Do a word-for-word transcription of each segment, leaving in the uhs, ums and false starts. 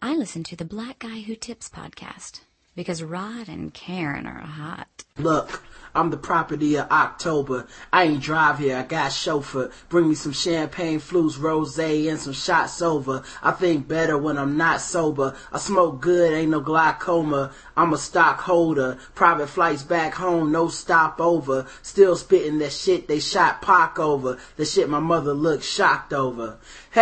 I listen to the Black Guy Who Tips podcast because Rod and Karen are hot. Look, I'm the property of October. I ain't drive here, I got chauffeur. Bring me some champagne, flutes, rosé, and some shots over. I think better when I'm not sober. I smoke good, ain't no glaucoma. I'm a stockholder. Private flights back home, no stopover. Still spitting that shit they shot Pac over. The shit my mother looked shocked over.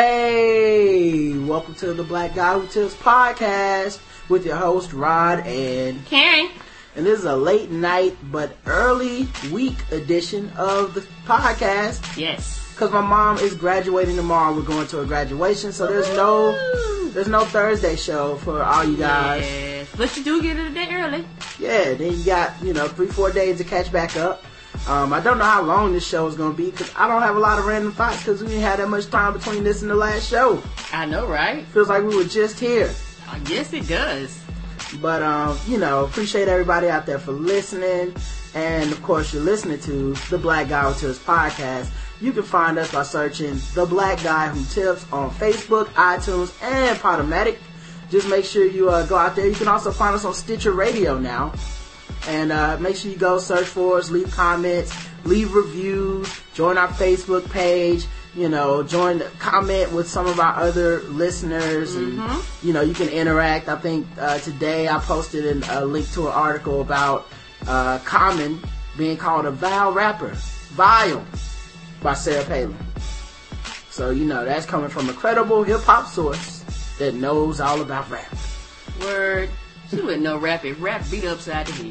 Hey, welcome to the Black Guy Who Tips podcast with your host Rod and Karen. And this is a late night but early week edition of the podcast. Yes. Because my mom is graduating tomorrow. We're going to a graduation, so there's no there's no Thursday show for all you guys. Yes. But you do get it a day early. Yeah, then you got, you know, three, four days to catch back up. Um, I don't know how long this show is going to be because I don't have a lot of random thoughts because we didn't have that much time between this and the last show. I know, right? Feels like we were just here. I guess it does. But, um, you know, appreciate everybody out there for listening. And, of course, you're listening to the Black Guy Who Tips podcast. You can find us by searching The Black Guy Who Tips on Facebook, iTunes, and Podomatic. Just make sure you uh, go out there. You can also find us on Stitcher Radio now. And uh, make sure you go search for us, leave comments, leave reviews, join our Facebook page. You know, join, comment with some of our other listeners, and mm-hmm. you know, you can interact. I think uh, today I posted an, a link to an article about uh, Common being called a vile rapper, vile, by Sarah Palin. So you know that's coming from a credible hip hop source that knows all about rap. Word, she wouldn't know rap if rap beat upside the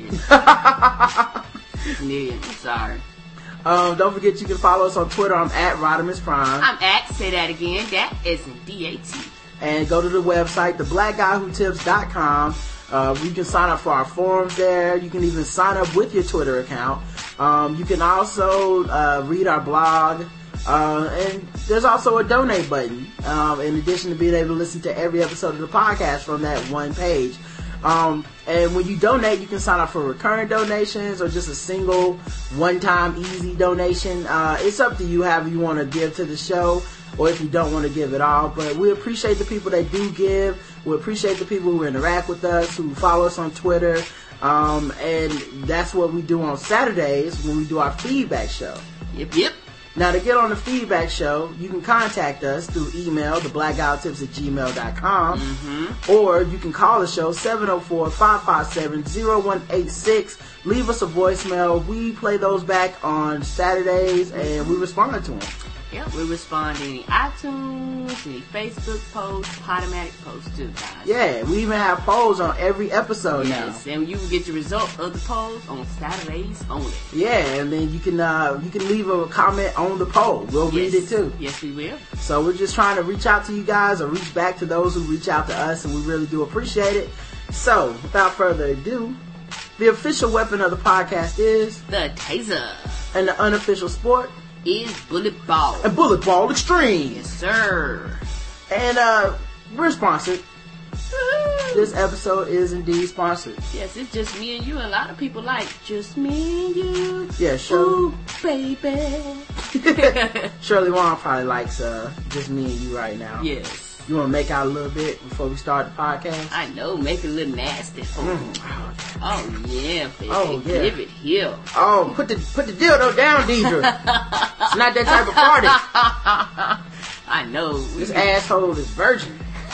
head. Yeah, I'm sorry. Um, don't forget you can follow us on Twitter. I'm at Rodimus Prime. I'm at, say that again, that is in D A T. And go to the website, the black guy who tips dot com. Uh, you can sign up for our forums there. You can even sign up with your Twitter account. Um, you can also uh, read our blog. Uh, and there's also a donate button, um, in addition to being able to listen to every episode of the podcast from that one page. Um, and when you donate, you can sign up for recurring donations or just a single one-time easy donation. Uh, it's up to you however you want to give to the show or if you don't want to give at all. But we appreciate the people that do give. We appreciate the people who interact with us, who follow us on Twitter. Um, and that's what we do on Saturdays when we do our feedback show. Yep, yep. Now, to get on the feedback show, you can contact us through email, the black guy who tips at gmail dot com, mm-hmm. or you can call the show, seven oh four, five five seven, oh one eight six. Leave us a voicemail. We play those back on Saturdays, and we respond to them. Yep, we respond to any iTunes, any Facebook posts, Podomatic posts too, guys. Yeah, we even have polls on every episode yes, now. Yes, and you can get your result of the polls on Saturdays only. Yeah, and then you can uh, you can leave a comment on the poll. We'll yes. read it too. Yes, we will. So we're just trying to reach out to you guys or reach back to those who reach out to us, and we really do appreciate it. So, without further ado, the official weapon of the podcast is the taser, and the unofficial sport is bullet ball. And bullet ball extreme. Yes, sir. And uh, we're sponsored. Woo-hoo. This episode is indeed sponsored. Yes, it's just me and you. And a lot of people like just me and you. Yeah, Shirley. Ooh, baby. Shirley Wong probably likes uh, just me and you right now. Yes. You want to make out a little bit before we start the podcast? I know, make it a little nasty. Mm. Oh yeah, baby. Oh yeah. Give it here. Oh, put the put the dildo down, Deidre. It's not that type of party. I know. This asshole is virgin.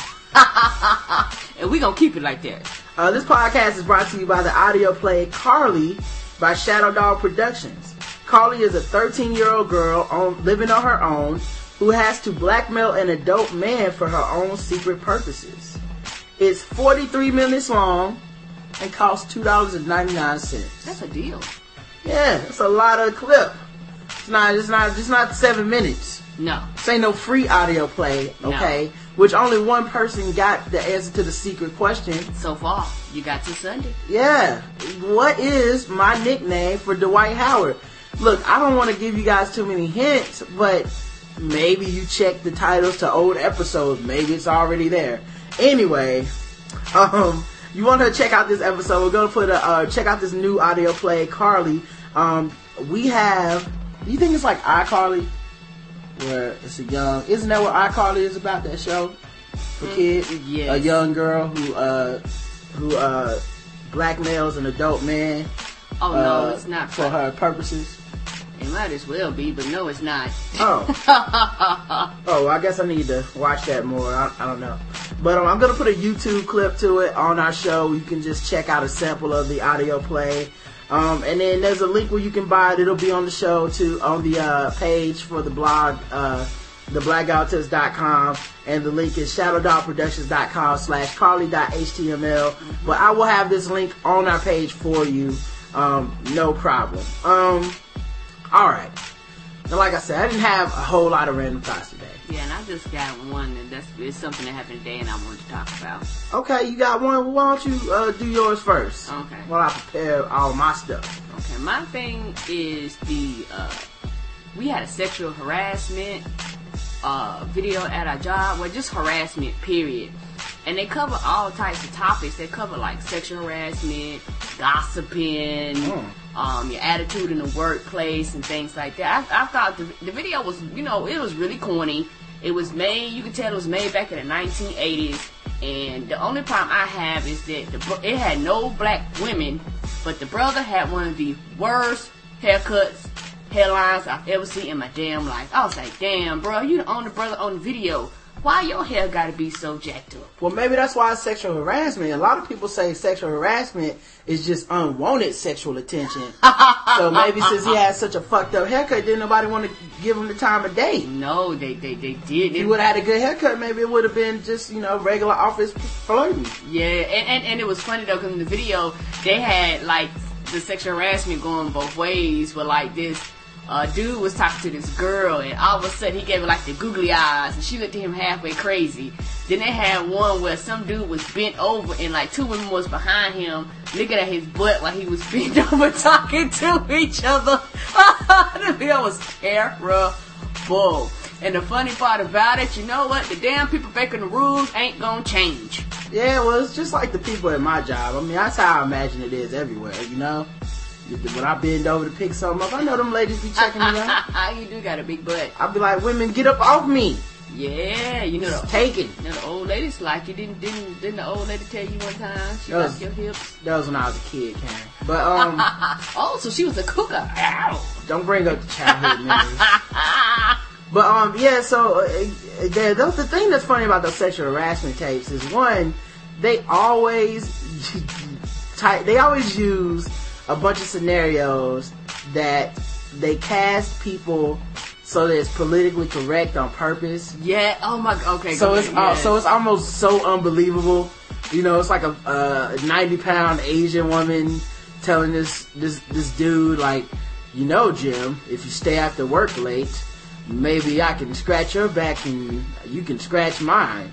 And we gonna keep it like that. Uh, this podcast is brought to you by the audio play Carly by Shadow Dog Productions. Carly is a thirteen-year-old girl on, living on her own who has to blackmail an adult man for her own secret purposes. It's forty-three minutes long and costs two dollars and ninety-nine cents. That's a deal. Yeah, it's a lot of clip. It's not, it's not, it's not seven minutes. No. This ain't no free audio play, okay? No. Which only one person got the answer to the secret question. So far, you got to Sunday. Yeah. What is my nickname for Dwight Howard? Look, I don't want to give you guys too many hints, but maybe you check the titles to old episodes. Maybe it's already there. Anyway, um, you want to check out this episode? We're going to put a, uh, check out this new audio play, Carly. Um, we have, do you think it's like iCarly? Where it's a young, isn't that what iCarly is about, that show? a kid, yes. a young girl who uh who uh blackmails an adult man. Oh uh, no, it's not for her purposes. It might as well be, but no, it's not. Oh. Oh, well, I guess I need to watch that more. I, I don't know. But um, I'm going to put a YouTube clip to it on our show. You can just check out a sample of the audio play. Um, and then there's a link where you can buy it. It'll be on the show, too, on the uh, page for the blog, uh, the black guy who tips dot com. And the link is shadow dog productions dot com slash carly dot h t m l. Mm-hmm. But I will have this link on our page for you. Um, no problem. Um... All right. Now, like I said, I didn't have a whole lot of random thoughts today. Yeah, and I just got one, and that's it's something that happened today, and I wanted to talk about. Okay, you got one. Well, why don't you uh, do yours first? Okay. While I prepare all my stuff. Okay, my thing is the uh, we had a sexual harassment uh, video at our job, well, just harassment, period. And they cover all types of topics. They cover like sexual harassment, gossiping, mm. um, your attitude in the workplace, and things like that. I, I thought the, the video was, you know, it was really corny. It was made, you could tell it was made back in the nineteen eighties. And the only problem I have is that the, it had no black women, but the brother had one of the worst haircuts, hairlines I've ever seen in my damn life. I was like, damn, bro, you the only brother on the video. Why your hair gotta be so jacked up? Well, maybe that's why it's sexual harassment. A lot of people say sexual harassment is just unwanted sexual attention. So maybe since he had such a fucked up haircut, didn't nobody want to give him the time of day. No, they they, they did. If he would have had a good haircut, maybe it would have been just, you know, regular office flirting. Yeah, and, and, and it was funny though, because in the video, they had like the sexual harassment going both ways, where like this Uh, dude was talking to this girl, and all of a sudden he gave her like the googly eyes, and she looked at him halfway crazy. Then they had one where some dude was bent over, and like two women was behind him looking at his butt while he was bent over talking to each other. The video was terrible. And the funny part about it, you know what? The damn people making the rules ain't gonna change. Yeah, well, it's just like the people at my job. I mean, that's how I imagine it is everywhere, you know? When I bend over to pick something up, I know them ladies be checking me out. You do got a big butt. I'll be like, women, get up off me. Yeah, you know the taken. You know the old ladies like you. Didn't didn't didn't the old lady tell you one time she liked your hips? That was when I was a kid, Karen. But um, oh, so she was a cougar. Ow. Don't bring up the childhood memories. But um, yeah. So uh, the, the the thing that's funny about those sexual harassment tapes is one, they always type, they always use a bunch of scenarios that they cast people so that it's politically correct on purpose. Yeah. Oh my. Okay. So it's ahead, uh, so it's almost so unbelievable. You know, it's like a uh, ninety pound Asian woman telling this this this dude, like, you know, Jim, if you stay after work late, maybe I can scratch your back and you can scratch mine.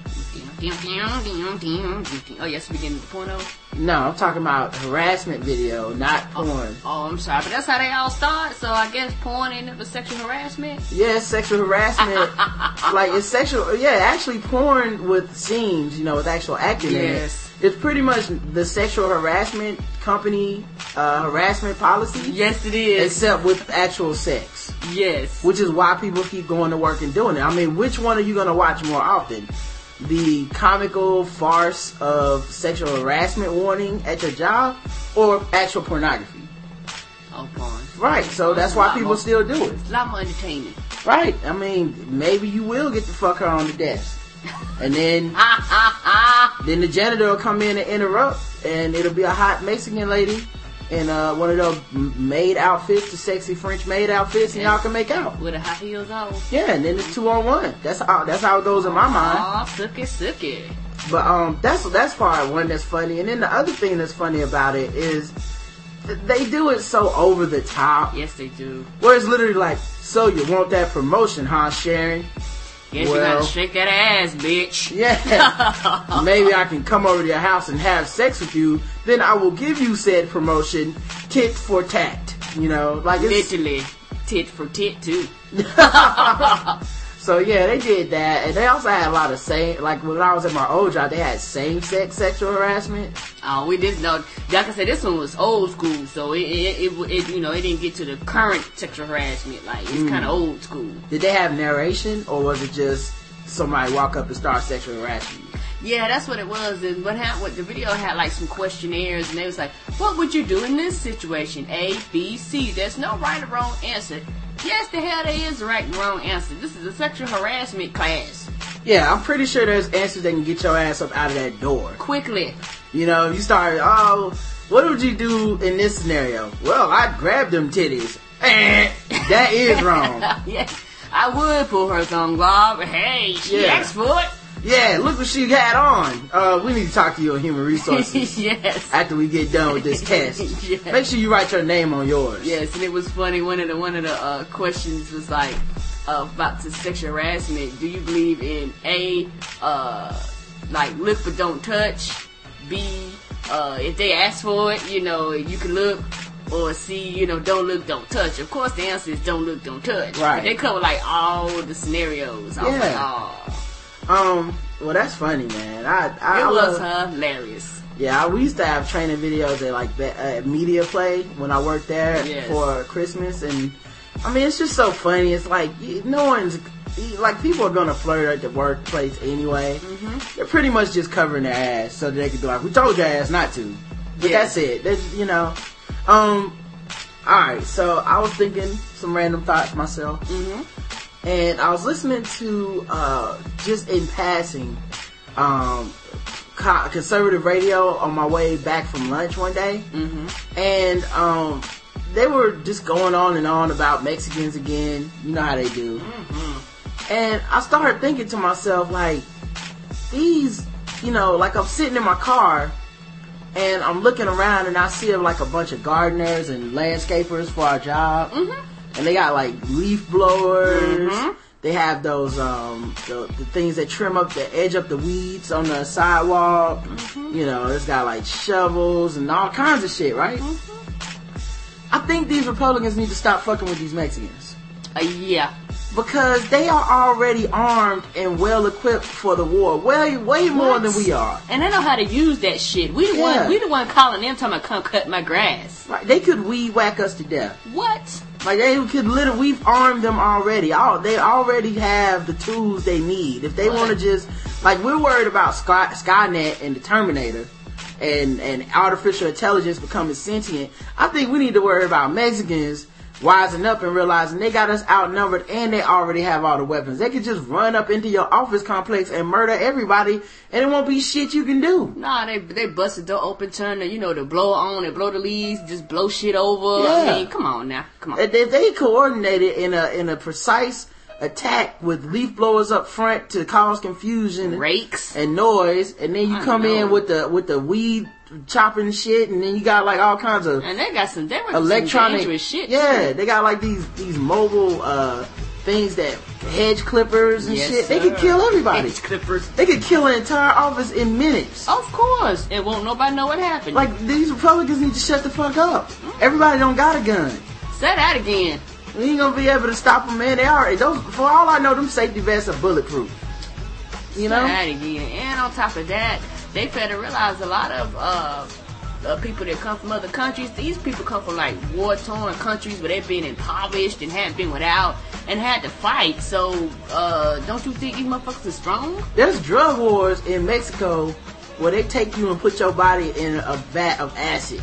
Oh, yes, beginning the porno? No, I'm talking about harassment video, not porn. Oh, oh, I'm sorry, but that's how they all start. So I guess porn ain't never sexual harassment. Yeah, it's sexual harassment. Like it's sexual. Yeah, actually, porn with scenes, you know, with actual acting yes. in it. It's pretty much the sexual harassment company uh, harassment policy. Yes, it is. Except with actual sex. Yes. Which is why people keep going to work and doing it. I mean, which one are you going to watch more often? The comical farce of sexual harassment warning at your job, or actual pornography? Oh, porn. Right, so that's why people more, still do it. It's a lot more entertaining. Right, I mean, maybe you will get to fuck her on the desk. And then, then the janitor will come in and interrupt, and it'll be a hot Mexican lady in uh, one of those maid outfits, the sexy French maid outfits, and y'all can make out. With the high heels on. Yeah, and then it's two on one. That's how that's how it goes in my mind. Aw, suck it, suck it. But um, that's that's part one that's funny, and then the other thing that's funny about it is they do it so over the top. Yes, they do. Where it's literally like, so you want that promotion, huh, Sharon? Guess well, you gotta shake that ass, bitch. Yeah. Maybe I can come over to your house and have sex with you. Then I will give you said promotion, tit for tat. You know, like it's... Literally, tit for tit too. So yeah, they did that, and they also had a lot of same. Like when I was at my old job, they had same-sex sexual harassment. Oh, we didn't know. Like I said, this one was old school, so it it, it, it you know it didn't get to the current sexual harassment. Like it's mm. kind of old school. Did they have narration, or was it just somebody walk up and start sexually harassing you. Yeah, that's what it was. And what happened? What the video had like some questionnaires, and they was like, "What would you do in this situation? A, B, C." There's no right or wrong answer. Yes, the hell there is a right and wrong answer. This is a sexual harassment class. Yeah, I'm pretty sure there's answers that can get your ass up out of that door Quickly. You know, you start, oh, what would you do in this scenario? Well, I'd grab them titties. Eh, that is wrong. Yeah, I would pull her tongue, Bob. Hey, she Yeah. asked for it. Yeah, look what she had on. Uh, we need to talk to you on Human Resources Yes. after we get done with this test. Yes. Make sure you write your name on yours. Yes, and it was funny. One of the one of the uh, questions was like uh, about the sexual harassment. Do you believe in A, uh, like look but don't touch? B, uh, if they ask for it, you know, you can look. Or C, you know, don't look, don't touch. Of course, the answer is don't look, don't touch. Right. But they cover like all the scenarios. I was Yeah. like, oh. Um, well, that's funny, man. I, I It I was love, hilarious. Yeah, we used to have training videos at like be- uh, Media Play when I worked there Yes. for Christmas, and I mean, it's just so funny. It's like no one's like people are gonna flirt at the workplace anyway. Mm-hmm. They're pretty much just covering their ass so that they can be like, "We told your ass not to," but Yeah. that's it. That's, you know. Um. All right, so I was thinking some random thoughts myself. Mm-hmm. And I was listening to, uh, just in passing, um, co- conservative radio on my way back from lunch one day. Mm-hmm. And, um, they were just going on and on about Mexicans again. You know how they do. Mm-hmm. And I started thinking to myself, like, these, you know, like I'm sitting in my car and I'm looking around and I see like a bunch of gardeners and landscapers for our job. Mm-hmm. And they got like leaf blowers. Mm-hmm. They have those um the, the things that trim up the edge up the weeds on the sidewalk. Mm-hmm. You know, it's got like shovels and all kinds of shit, right? Mm-hmm. I think these Republicans need to stop fucking with these Mexicans. Uh, yeah. Because they are already armed and well equipped for the war. Way way more What? than we are. And they know how to use that shit. We the Yeah. one we the one calling them talking about come cut my grass. Right? They could weed whack us to death. What? Like they could literally, we've armed them already. All they already have the tools they need. If they Right. want to just, like we're worried about Sky, Skynet and the Terminator, and and artificial intelligence becoming sentient. I think we need to worry about Mexicans wising up and realizing they got us outnumbered and they already have all the weapons. They could just run up into your office complex and murder everybody, and it won't be shit you can do. Nah, they they bust the door open, turn the, you know, the blow on, they blow the leaves, just blow shit over. Yeah. I mean, come on now, come on. If if they coordinated in a in a precise attack with leaf blowers up front to cause confusion Rakes. and noise, and then you I come know. in with the with the weed chopping shit, and then you got like all kinds of And they got some, they were electronic some dangerous shit. yeah, too. they got like these these mobile uh things that hedge clippers and Yes, shit. They sir. could kill everybody. Hedge clippers. They could kill an entire office in minutes. Of course. And won't nobody know what happened. Like these Republicans need to shut the fuck up. Everybody don't got a gun. Say that again. We ain't gonna be able to stop them, man. They are those. For all I know, them safety vests are bulletproof. You know. Say that again. And on top of that, they better realize a lot of uh, uh, people that come from other countries, these people come from like war-torn countries where they've been impoverished and haven't been without and had to fight. So, uh, don't you think these motherfuckers are strong? There's drug wars in Mexico where they take you and put your body in a vat of acid.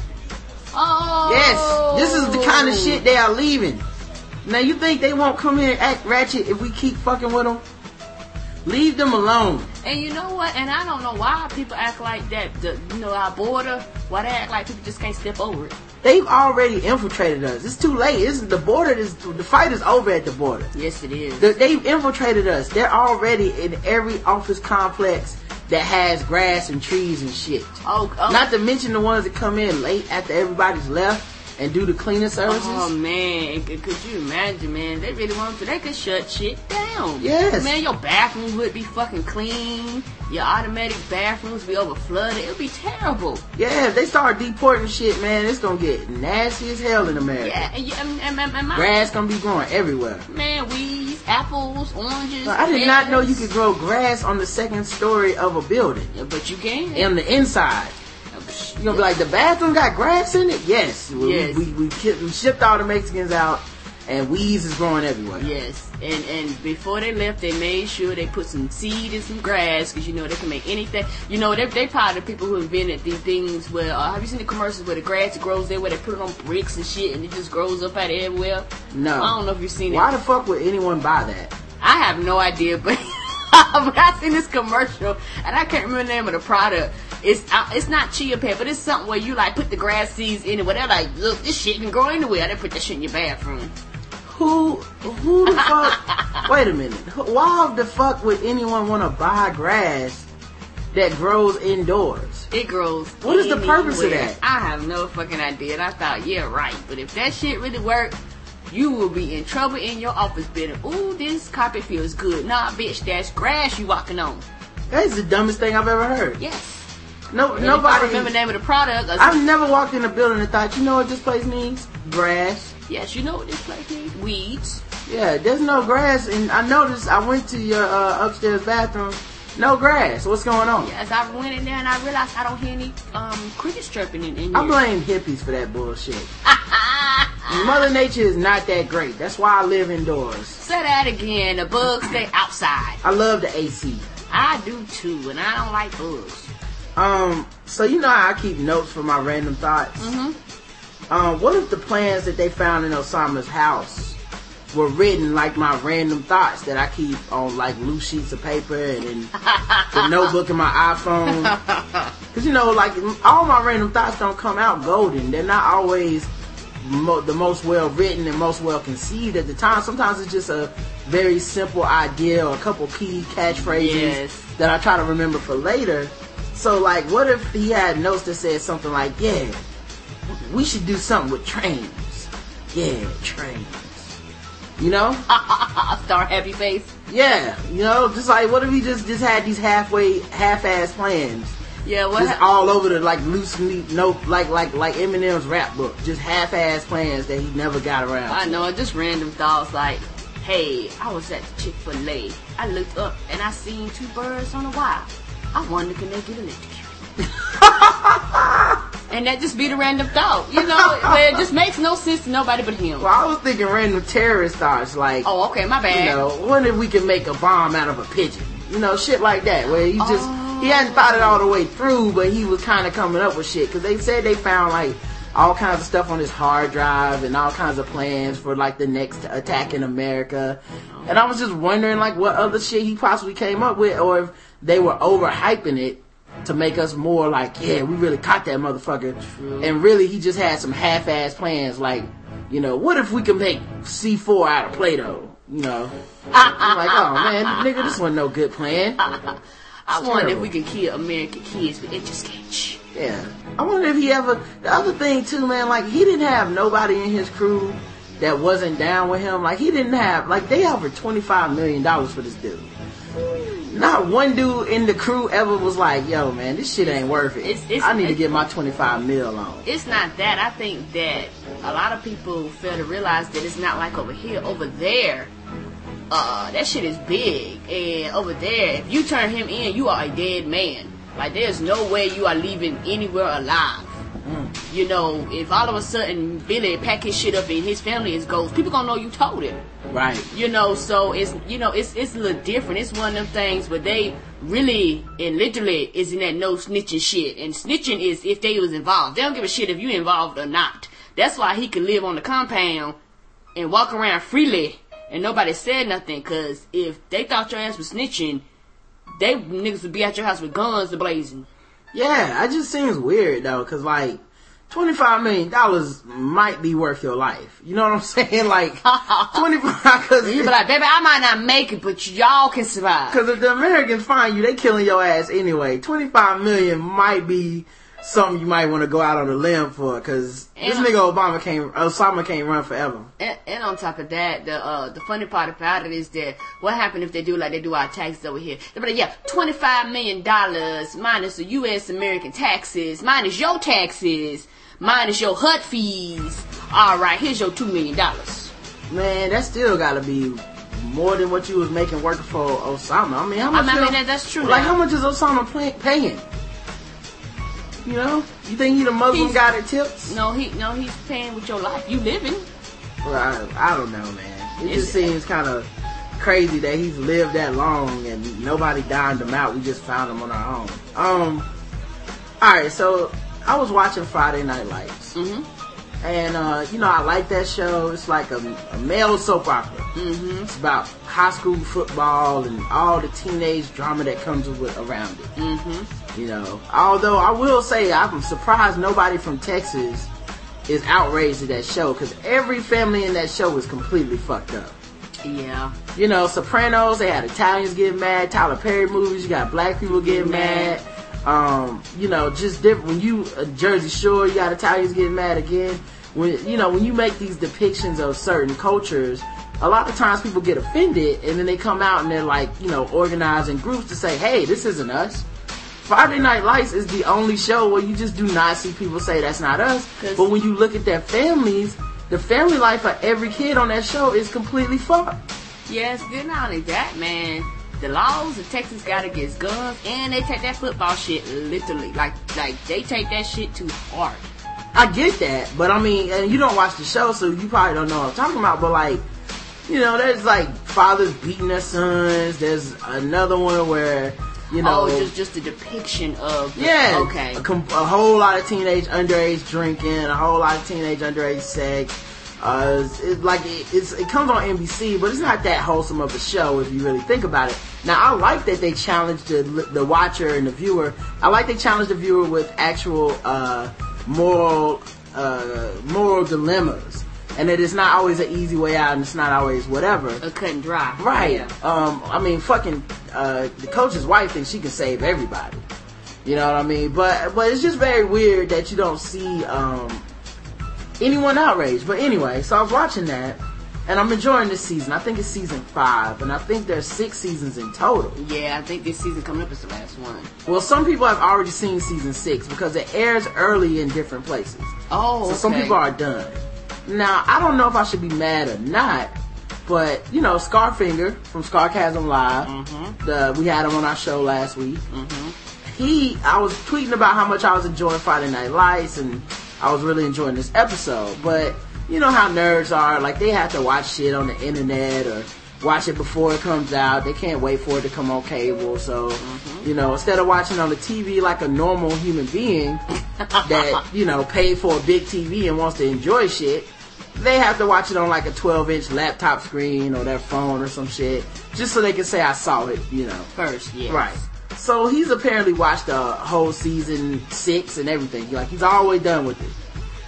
Oh! Yes, this is the kind of shit they are leaving. Now you think they won't come here and act ratchet if we keep fucking with them? Leave them alone. And you know what? And I don't know why people act like that. The, you know, our border, why they act like people just can't step over it. They've already infiltrated us. It's too late. It's, the border is the fight is over at the border. Yes, it is. The, they've infiltrated us. They're already in every office complex that has grass and trees and shit. oh, oh. Not to mention the ones that come in late after everybody's left and do the cleaning services. Oh man, could, could you imagine, man? They really want to. They could shut shit down. Yes. Man, your bathroom would be fucking clean. Your automatic bathrooms be over flooded. It would be terrible. Yeah, if they start deporting shit, man, it's gonna get nasty as hell in America. Yeah, and, you- and, and, and, and my, Grass gonna be growing everywhere. man, weeds, apples, oranges. I did not know you pears. could grow grass on the second story of a building. Yeah, but you can. On the inside. You're gonna be like, the bathroom got grass in it? Yes. We, Yes. We, we, we, ki- we shipped all the Mexicans out and weeds is growing everywhere. Yes, and and before they left, they made sure they put some seed and some grass, because you know they can make anything. You know, they they probably the people who invented these things. Where uh, have you seen the commercials where the grass grows there, where they put it on bricks and shit, and it just grows up out of everywhere? No, I don't know if you've seen it. Why the fuck would anyone buy that? I have no idea, but but I seen this commercial, and I can't remember the name of the product. It's uh, it's not chia pet, but it's something where you like put the grass seeds in it. Where they're like, look, this shit can grow anywhere. They put that shit in your bathroom. Who, who the fuck? Wait a minute. Why the fuck would anyone want to buy grass that grows indoors? It grows. What is the purpose of that? I have no fucking idea. And I thought, yeah, right. But if that shit really worked, you will be in trouble in your office building. Ooh, this carpet feels good. Nah, bitch, that's grass you walking on. That's the dumbest thing I've ever heard. Yes. No, And nobody. if I remember the name of the product. I've never walked in a building and thought, you know what this place needs? Grass. Yes, you know what this place needs? Weeds. Yeah, there's no grass, and I noticed. I went to your uh, upstairs bathroom. No grass. What's going on? Yes, I went in there and I realized I don't hear any um crickets chirping in, in here. I blame hippies for that bullshit. Mother Nature is not that great. That's why I live indoors. Say that again. The bugs stay outside. I love the A C. I do too, and I don't like bugs. Um, so you know how I keep notes for my random thoughts? Mm-hmm. Um, what if the plans that they found in Osama's house were written like my random thoughts that I keep on like loose sheets of paper and in the notebook in my iPhone? Because you know, like all my random thoughts don't come out golden. They're not always mo- the most well written and most well conceived at the time. Sometimes it's just a very simple idea or a couple key catchphrases Yes. that I try to remember for later. So like, what if he had notes that said something like, yeah, we should do something with trains. Yeah, trains. You know? Star happy face. Yeah, you know, just like, what if he just, just had these halfway, half-ass plans? Yeah, what? Just Ha- all over the, like, loose meat, note, like, like, like Eminem's rap book. Just half-ass plans that he never got around I to. know, just random thoughts like, hey, I was at the Chick-fil-A. I looked up and I seen two birds on a wire. I wonder, can they get electrocuted? And that just be the random thought, you know, where it just makes no sense to nobody but him. Well, I was thinking random terrorist thoughts, like, Oh, okay, my bad. you know, what if we can make a bomb out of a pigeon? You know, shit like that, where he just, Oh. he hadn't thought it all the way through, but he was kind of coming up with shit, because they said they found, like, all kinds of stuff on his hard drive and all kinds of plans for, like, the next attack in America. And I was just wondering, like, what other shit he possibly came up with, or if they were overhyping it to make us more like, yeah, we really caught that motherfucker. True. And really, he just had some half-ass plans, like, you know, what if we can make C four out of Play-Doh? You know? I'm like, oh, man, nigga, this wasn't no good plan. I wonder terrible. if we can kill American kids with etch a sketch. Yeah. I wonder if he ever... The other thing, too, man, like, he didn't have nobody in his crew that wasn't down with him. Like, he didn't have... Like, they offered twenty-five million dollars for this dude. Not one dude in the crew ever was like, yo, man, this shit ain't worth it. It's- it's- I need to it's- get my twenty-five mil on. It's not that. I think that a lot of people fail to realize that it's not like over here. Over there, uh, that shit is big. And over there, if you turn him in, you are a dead man. Like, there's no way you are leaving anywhere alive. Mm. You know, if all of a sudden Billy pack his shit up and his family is ghost, people gonna know you told him. Right. You know, so it's, you know, it's it's a little different. It's one of them things where they really and literally is in that no snitching shit. And snitching is if they was involved. They don't give a shit if you involved or not. That's why he could live on the compound and walk around freely and nobody said nothing. Cause if they thought your ass was snitching, they niggas would be at your house with guns blazing. Yeah, it just seems weird, though, because, like, twenty-five million dollars might be worth your life. You know what I'm saying? Like, twenty-five, because You be like, baby, I might not make it, but y'all can survive. if the Americans find you, they killing your ass anyway. twenty-five million might be something you might want to go out on a limb for, because this And- nigga Obama can't, Osama can't run forever. And, and on top of that, the uh, the funny part about it is that what happened if they do like they do our taxes over here? They're like, yeah, twenty-five million dollars minus the U S American taxes, minus your taxes, minus your H U D fees. All right, here's your two million dollars. Man, that still gotta be more than what you was making working for Osama. I mean, how I much? mean, I mean them- that, that's true. Like, now. how much is Osama pay- paying? You know? You think he the Muslim He's- guy that tips? No, he no, he's paying with your life. You living. Well, I, I don't know, man. It It's- just seems kind of crazy that he's lived that long and nobody dined him out. We just found him on our own. Um, alright, so I was watching Friday Night Lights. Mm-hmm. And, uh, you know, I like that show. It's like a, a male soap opera. Mm-hmm. It's about high school football and all the teenage drama that comes with around it. Mm-hmm. You know, although I will say I'm surprised nobody from Texas is outraged at that show, because every family in that show is completely fucked up. Yeah. You know, Sopranos, they had Italians getting mad. Tyler Perry movies, you got black people getting mad. Um, you know, just different. When you uh, Jersey Shore, you got Italians getting mad again. When you know when you make these depictions of certain cultures, a lot of times people get offended, and then they come out and they're like, you know, organizing groups to say, "Hey, this isn't us." Friday Night Lights is the only show where you just do not see people say that's not us. But when you look at their families, the family life of every kid on that show is completely fucked. Yeah, it's good. Not only that, man. The laws of Texas got against guns, and they take that football shit literally. Like, like they take that shit too hard. I get that, but I mean, and you don't watch the show, so you probably don't know what I'm talking about, but like, you know, there's like fathers beating their sons. There's another one where, you know, oh, just just the depiction of the, yeah, okay, a, com- a whole lot of teenage underage drinking, a whole lot of teenage underage sex. Uh, it's, it, like it, it's, it comes on N B C, but it's not that wholesome of a show if you really think about it. Now, I like that they challenged the the watcher and the viewer. I like they challenged the viewer with actual uh, moral uh, moral dilemmas, and that it's not always an easy way out, and it's not always whatever. a cut and dry, Right. Yeah. Um, I mean, fucking, uh, the coach's wife thinks she can save everybody. You know what I mean? But, but it's just very weird that you don't see, um, anyone outraged. But anyway, so I was watching that, and I'm enjoying this season. I think it's season five, and I think there's six seasons in total. Yeah, I think this season coming up is the last one. Well, some people have already seen season six because it airs early in different places. Oh, So okay. some people are done. Now, I don't know if I should be mad or not, but, you know, Scarfinger from Scarcasm Live, Mm-hmm. the, we had him on our show last week. Mm-hmm. He, I was tweeting about how much I was enjoying Friday Night Lights, and I was really enjoying this episode. But, you know how nerds are, like, they have to watch shit on the internet or watch it before it comes out. They can't wait for it to come on cable. So, Mm-hmm. you know, instead of watching on the T V like a normal human being that, you know, paid for a big T V and wants to enjoy shit, they have to watch it on like a twelve inch laptop screen or their phone or some shit, just so they can say I saw it, you know. First, yes. Right. So he's apparently watched the whole season six and everything. Like, he's all the way done with it.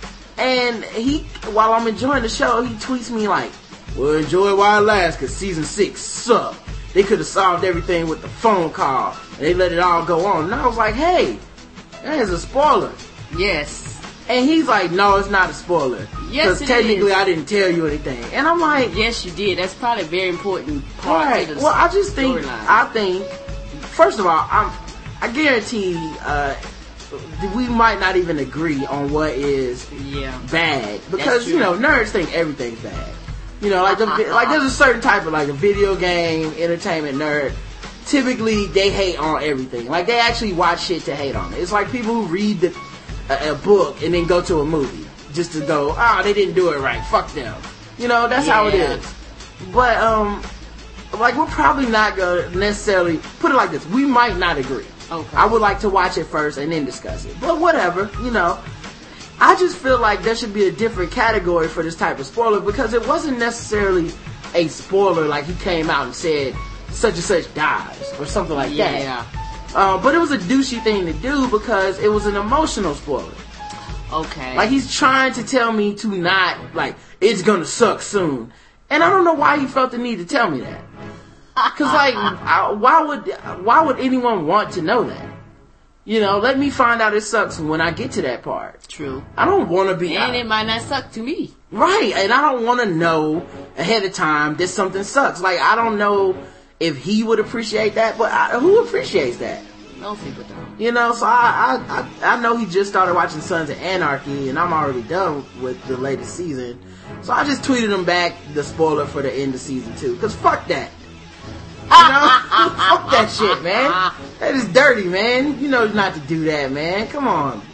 And he, while I'm enjoying the show, he tweets me like, well, enjoy it while it lasts, cause season six sucked. They could have solved everything with the phone call, and they let it all go on. And I was like, hey, that is a spoiler. Yes. And he's like, no, it's not a spoiler. Yes, Because it technically is. I didn't tell you anything. And I'm like, Yes, you did. That's probably a very important part right. of the Well, I just think, storyline. I think, first of all, I'm, I guarantee, uh, we might not even agree on what is yeah. bad. Because, That's you know, true. nerds think everything's bad. You know, like, the, like there's a certain type of, like, a video game, entertainment nerd. Typically, they hate on everything. Like, they actually watch shit to hate on it. It's like people who read the, a, a book and then go to a movie. Just to go, ah, oh, they didn't do it right. Fuck them. You know, that's how it Yeah. is. But, um, like, we're probably not gonna necessarily, put it like this, we might not agree. Okay. I would like to watch it first and then discuss it. But whatever, you know. I just feel like there should be a different category for this type of spoiler, because it wasn't necessarily a spoiler like he came out and said such and such dies or something like Yeah. that. Uh, but it was a douchey thing to do because it was an emotional spoiler. Okay. Like, he's trying to tell me to not, like, it's gonna suck soon. And I don't know why he felt the need to tell me that. Cause, like, I, why would, why would anyone want to know that? You know, let me find out it sucks when I get to that part. True. I don't want to be... And I, it might not suck to me. right, and I don't want to know ahead of time that something sucks. Like, I don't know if he would appreciate that, but I, who appreciates that? No people don't. You know, so I, I I I know he just started watching Sons of Anarchy, and I'm already done with the latest season. So I just tweeted him back the spoiler for the end of season two, cause fuck that. You know, fuck that shit, man. That is dirty, man. You know not to do that, man. Come on.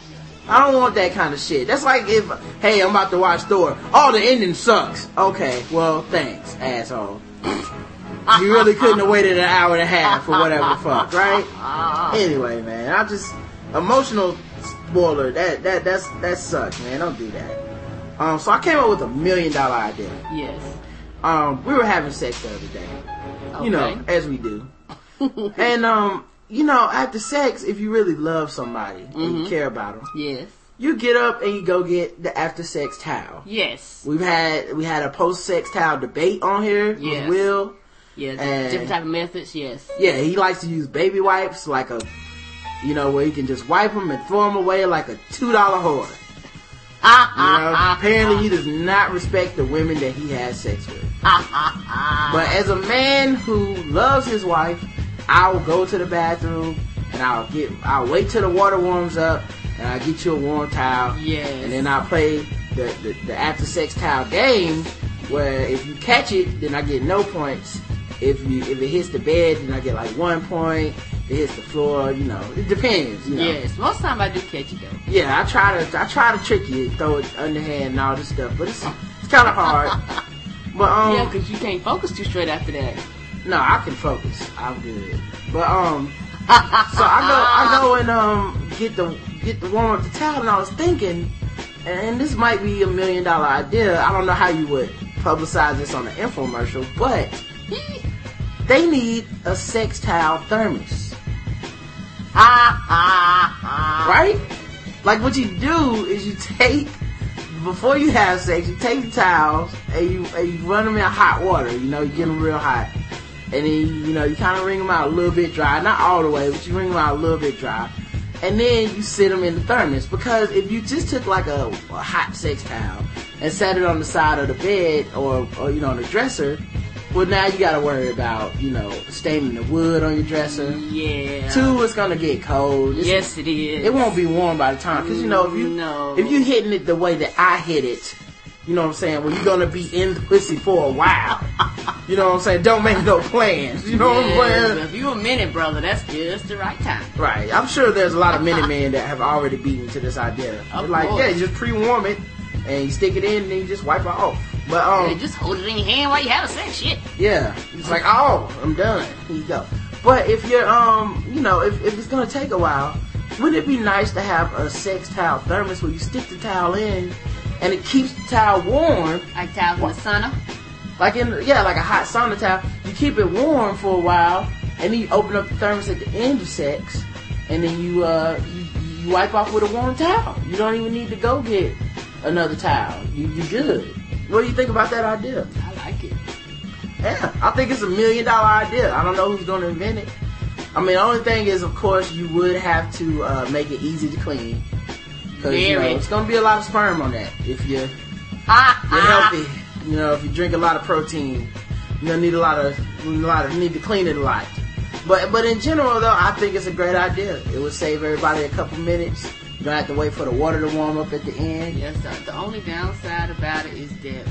I don't want that kind of shit. That's like if, hey, I'm about to watch Thor. Oh, the ending sucks. Okay, well, thanks, asshole. You really couldn't have waited an hour and a half for whatever the fuck, right? Anyway, man, I just emotional spoiler. That that that's that sucks, man. Don't do that. Um, so I came up with a million dollar idea. Yes. Um, we were having sex the other day. Okay. You know, as we do. And um, you know, after sex, if you really love somebody mm-hmm. and you care about them, yes, you get up and you go get the after sex towel. Yes. We've had we had a post sex towel debate on here yes. with Will. Yeah, and different type of methods. Yes. Yeah, he likes to use baby wipes, like a, you know, where you can just wipe them and throw them away like a two dollar whore. You know, apparently he does not respect the women that he has sex with. But as a man who loves his wife, I will go to the bathroom and I'll get, I'll wait till the water warms up and I'll get you a warm towel. Yes. And then I'll play the, the, the after sex towel game where if you catch it, then I get no points. If you, if it hits the bed, then I get like one point. It hits the floor, you know. It depends, you know. Yes, most of the time I do catch it though. Yeah, I try to I try to trick you, throw it underhand and all this stuff, but it's it's kind of hard. But um, yeah, because you can't focus too straight after that. No, I can focus. I'm good. But um, so I go I go and um get the get the warm up the towel, and I was thinking, and this might be a million dollar idea. I don't know how you would publicize this on an infomercial, but they need a sex towel thermos. Right? Like what you do is you take, before you have sex, you take the towels and you, and you run them in hot water. You know, you get them real hot. And then, you know, you kind of wring them out a little bit dry. Not all the way, but you wring them out a little bit dry. And then you sit them in the thermos. Because if you just took like a, a hot sex towel and set it on the side of the bed or, or you know, on the dresser, well, now you gotta worry about, you know, staining the wood on your dresser. Yeah. Two, it's gonna get cold. It's, yes, it is. It won't be warm by the time, cause you know, if you, no. if you hitting it the way that I hit it, you know what I'm saying, well, you're gonna be in the pussy for a while. You know what I'm saying? Don't make no plans. You know yes, what I'm saying? If you a minute, brother, that's just the right time. Right. I'm sure there's a lot of minute men that have already beaten to this idea. Of They're like, course. yeah, you just pre-warm it, and you stick it in, and then you just wipe it off. But um, yeah, just hold it in your hand while you have sex. Shit. Yeah, it's like, oh, I'm done. Here you go. But if you're, um, you know, if, if it's gonna take a while, wouldn't it be nice to have a sex towel thermos where you stick the towel in and it keeps the towel warm? Like towels in the sauna? Like in, yeah, like a hot sauna towel. You keep it warm for a while, and then you open up the thermos at the end of sex, and then you, uh, you, you wipe off with a warm towel. You don't even need to go get another towel. You, you're good. What do you think about that idea? I like it. Yeah, I think it's a million dollar idea. I don't know who's going to invent it. I mean, the only thing is, of course, you would have to uh, make it easy to clean. Because, you know, it's going to be a lot of sperm on that. If you're, you're healthy, you know, if you drink a lot of protein, you're going to need a lot of, a lot of, you need to clean it a lot. But, but in general, though, I think it's a great idea. It would save everybody a couple minutes. You don't have to wait for the water to warm up at the end. Yes, the, the only downside about it is that,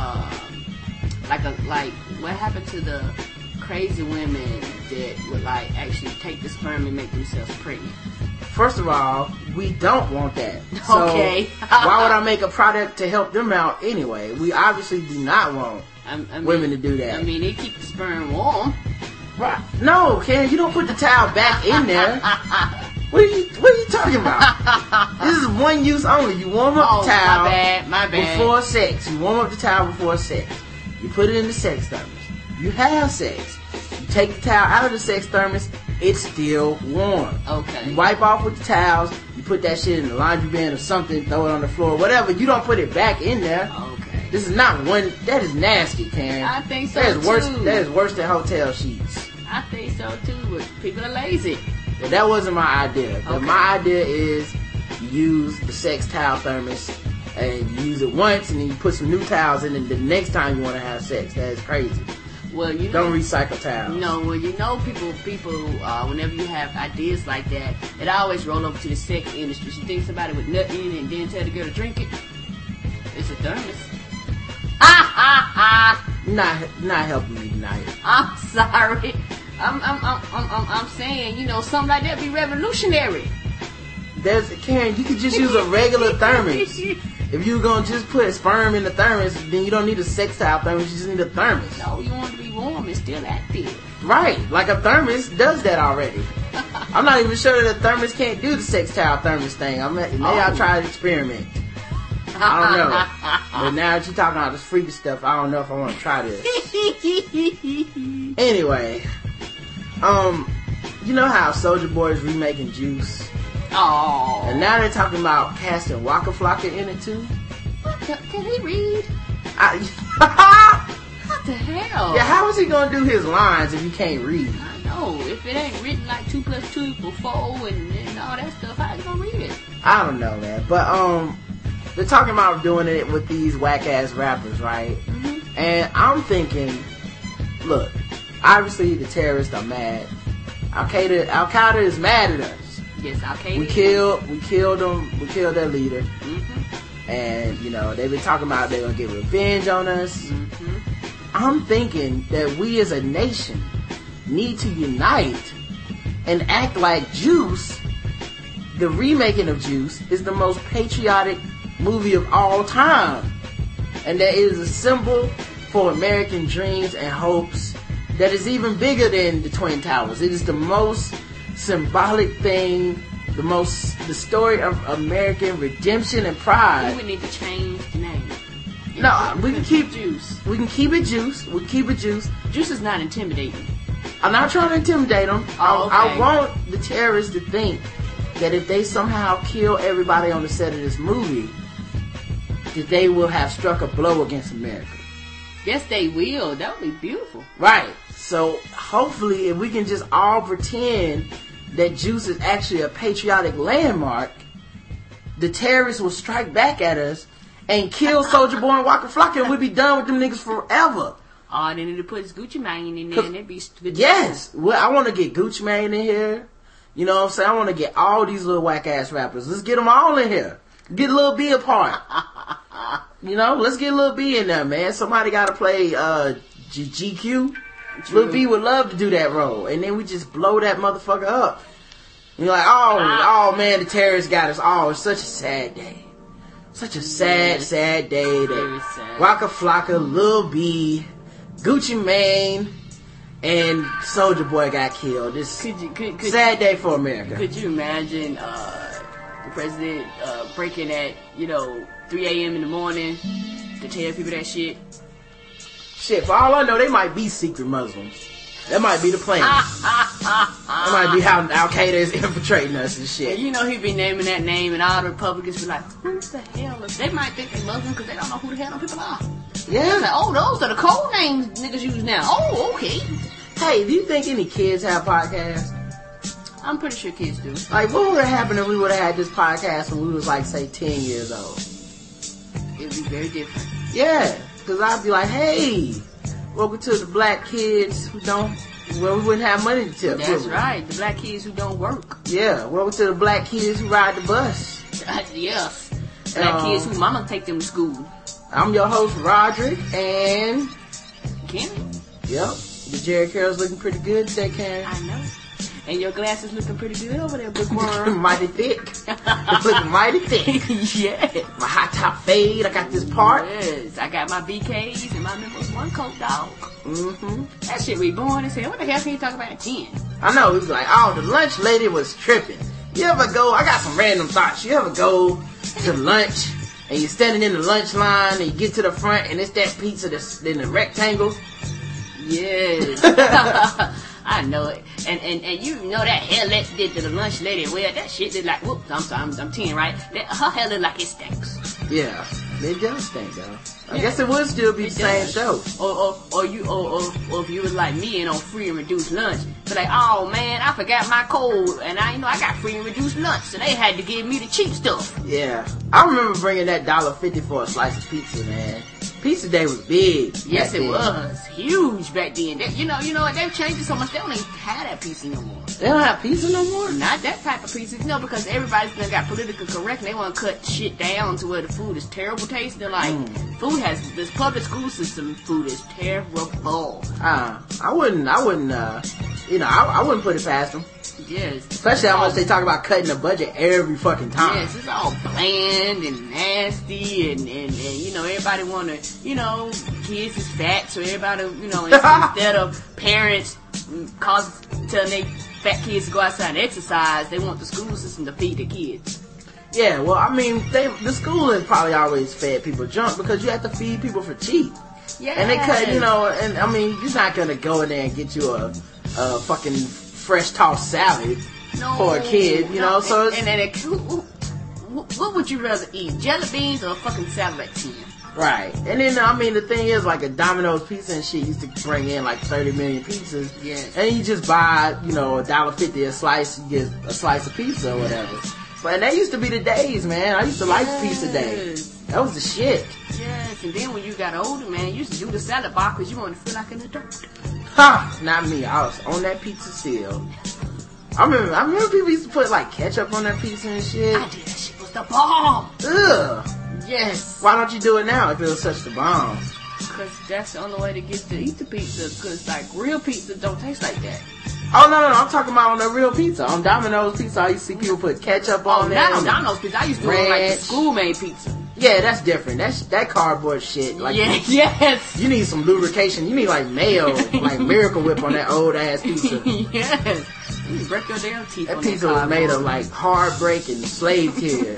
um, like a like, what happened to the crazy women that would like actually take the sperm and make themselves pregnant? First of all, we don't want that. So Okay. why would I make a product to help them out anyway? We obviously do not want I, I mean, women to do that. I mean, they keep the sperm warm. Right. No, Ken, you don't put the towel back in there. What are you What are you talking about? This is one use only. You warm up Oh, the towel my bad, my bad. before sex. You warm up the towel before sex. You put it in the sex thermos. You have sex. You take the towel out of the sex thermos. It's still warm. Okay. You wipe off with the towels. You put that shit in the laundry bin or something. Throw it on the floor. Whatever. You don't put it back in there. Okay. This is not one. That is nasty, Karen. I think so, that is worse, too. That is worse than hotel sheets. I think so too, but people are lazy. But that wasn't my idea. Okay. My idea is you use the sex towel thermos and you use it once and then you put some new towels in and the next time you want to have sex. That is crazy. Well, you know, Don't recycle towels. No, well, you know, people, people, uh, whenever you have ideas like that, it always roll over to the sex industry. You think somebody would nut in and then tell the girl to drink it? It's a thermos. Ah, ah, ah. Not, not helping me tonight. I'm sorry. I'm, I'm, I'm, I'm, I'm, I'm saying, you know, something like that be revolutionary. there's Karen. You could just use a regular thermos. If you're gonna just put sperm in the thermos, then you don't need a sextile thermos. You just need a thermos. No, you want it to be warm. It's still active. Right, like a thermos does that already. I'm not even sure that a thermos can't do the sextile thermos thing. I'm maybe oh. I'll try to experiment. I don't know. But now that you're talking about this freaky stuff, I don't know if I want to try this. Anyway, um, you know how Soulja Boy is remaking Juice? Oh. And now they're talking about casting Waka Flocka in it too. What the, can he read? I, what the hell? Yeah, how is he gonna do his lines if he can't read? I know. If it ain't written like two plus two equals four and, and all that stuff, how you gonna read it? I don't know, man. But um, they're talking about doing it with these whack ass rappers, right? Mm-hmm. And I'm thinking, look, obviously the terrorists are mad. Al Qaeda, Al Qaeda is mad at us. Yes, Al Qaeda. We killed, we killed them. We killed their leader. Mm-hmm. And you know they've been talking about they're gonna get revenge on us. Mm-hmm. I'm thinking that we as a nation need to unite and act like Juice, the remaking of Juice, is the most patriotic movie of all time, and that it is a symbol for American dreams and hopes that is even bigger than the Twin Towers. It is the most symbolic thing, the most, the story of American redemption and pride. We would need to change the name. No, we can keep Juice. We can keep it Juice. We keep it Juice. Juice is not intimidating. I'm not trying to intimidate them. Oh, okay. I, I want the terrorists to think that if they somehow kill everybody on the set of this movie, that they will have struck a blow against America. Yes, they will. That would be beautiful. Right. So hopefully, if we can just all pretend that Juice is actually a patriotic landmark, the terrorists will strike back at us and kill Soulja Boy and Waka Flocka, and we'll be done with them niggas forever. Oh, they need to put Gucci Mane in there, and it'd be good. Yes, well, I want to get Gucci Mane in here. You know what I'm saying? I want to get all these little whack ass rappers. Let's get them all in here. Get Lil B a part. You know, let's get Lil B in there, man. Somebody got to play uh, G- GQ. Lil B would love to do that role, and then we just blow that motherfucker up. You're like, oh, oh man, the terrorists got us. Oh, it's such a sad day. Such a sad, yes. sad day that sad. Waka Flocka, Lil B, Gucci Mane, and Soulja Boy got killed. This could you, could, could, sad day for America. Could you imagine uh, the president uh, breaking at, you know, three a.m. in the morning to tell people that shit? Shit, for all I know, they might be secret Muslims. That might be the plan. That might be how Al Qaeda is infiltrating us and shit. And you know, he'd be naming that name, and all the Republicans be like, "Who the hell is?" They might think they're Muslim because they don't know who the hell them people are. Yeah. Like, oh, those are the code names niggas use now. Oh, okay. Hey, do you think any kids have podcasts? I'm pretty sure kids do. Like, what would have happened if we would have had this podcast when we was like, say, ten years old? It would be very different. Yeah, because I'd be like, hey, welcome to the black kids who don't, well, we wouldn't have money to tip. That's right, the black kids who don't work. Yeah, welcome to the black kids who ride the bus. Yes, black um, kids who mama take them to school. I'm your host, Roderick, and Kenny. Yep, the Jerry Carroll's looking pretty good today, Karen. I know. And your glasses looking pretty good over there, bookworm. Mighty thick. It's looking mighty thick. Yeah. My high top fade. I got this part. Yes. I got my B Ks and my members one coat dog. Mm-hmm. That shit we born and said, what the hell can you talk about at ten? I know. It was like, oh, the lunch lady was tripping. You ever go, I got some random thoughts. You ever go to lunch and you're standing in the lunch line and you get to the front and it's that pizza that's in the rectangle? Yes. I know it. And, and and you know that hair Lex did to the lunch lady. Well, that shit is like, whoops, I'm sorry, I'm, I'm ten, right? That, her hair look like it stinks. Yeah. It does stink, though. I yeah. guess it would still be it the does. same show. Or, or, or you, or, or, or if you was like me and on free and reduced lunch, be like, oh man, I forgot my code, and I, you know, I got free and reduced lunch, so they had to give me the cheap stuff. Yeah. I remember bringing that one dollar fifty for a slice of pizza, man. Pizza Day was big. Yes, it then. was huge back then. They, you know, you know what? They've changed it so much. They don't even have that pizza no more. They don't have pizza no more. Not that type of pizza, you know, because everybody's done got politically correct. And they want to cut shit down to where the food is terrible taste. They're like, mm. food has this public school system. Food is terrible. Uh, I wouldn't. I wouldn't. Uh, you know, I, I wouldn't put it past them. Yes. Especially how much they talk about cutting the budget every fucking time. Yes, it's all bland and nasty, and, and, and you know, everybody want to, you know, kids is fat, so everybody, you know, instead of parents cause telling their fat kids to go outside and exercise, they want the school system to feed the kids. Yeah, well, I mean, they, the school has probably always fed people junk because you have to feed people for cheap. Yeah. And they cut, you know, and I mean, you're not gonna go in there and get you a, a fucking fresh tossed salad no, for a kid, you no, know. So and, and, and who, who, what would you rather eat, jelly beans or a fucking salad at ten? Right, and then I mean, the thing is, like a Domino's pizza and shit used to bring in like thirty million pizzas. Yes. And you just buy, you know, a dollar fifty a slice, you get a slice of pizza or whatever. But that used to be the days, man. I used to like Yes. pizza day. That was the shit. Yes, and then when you got older, man, you used to do the salad bar because you wanted to feel like an adult. Ha! Not me. I was on that pizza still. I remember, I remember people used to put like ketchup on their pizza and shit. I did. That shit was the bomb. Ugh. Yes. Why don't you do it now if it was such the bomb? Because that's the only way to get to eat the pizza. Because, like, real pizza don't taste like that. Oh, no, no, no. I'm talking about on the real pizza. On Domino's pizza, I used to see people put ketchup on Oh, there. not on Domino's pizza. I used to do it on, like, the ranch. school-made pizza. Yeah, that's different. That's that cardboard shit. Like, Yeah, yes. you need some lubrication. You need, like, mayo, like Miracle Whip on that old-ass pizza. Yes. You break your damn teeth That on pizza that was made of, cardboard. like, heartbreak and slave tears.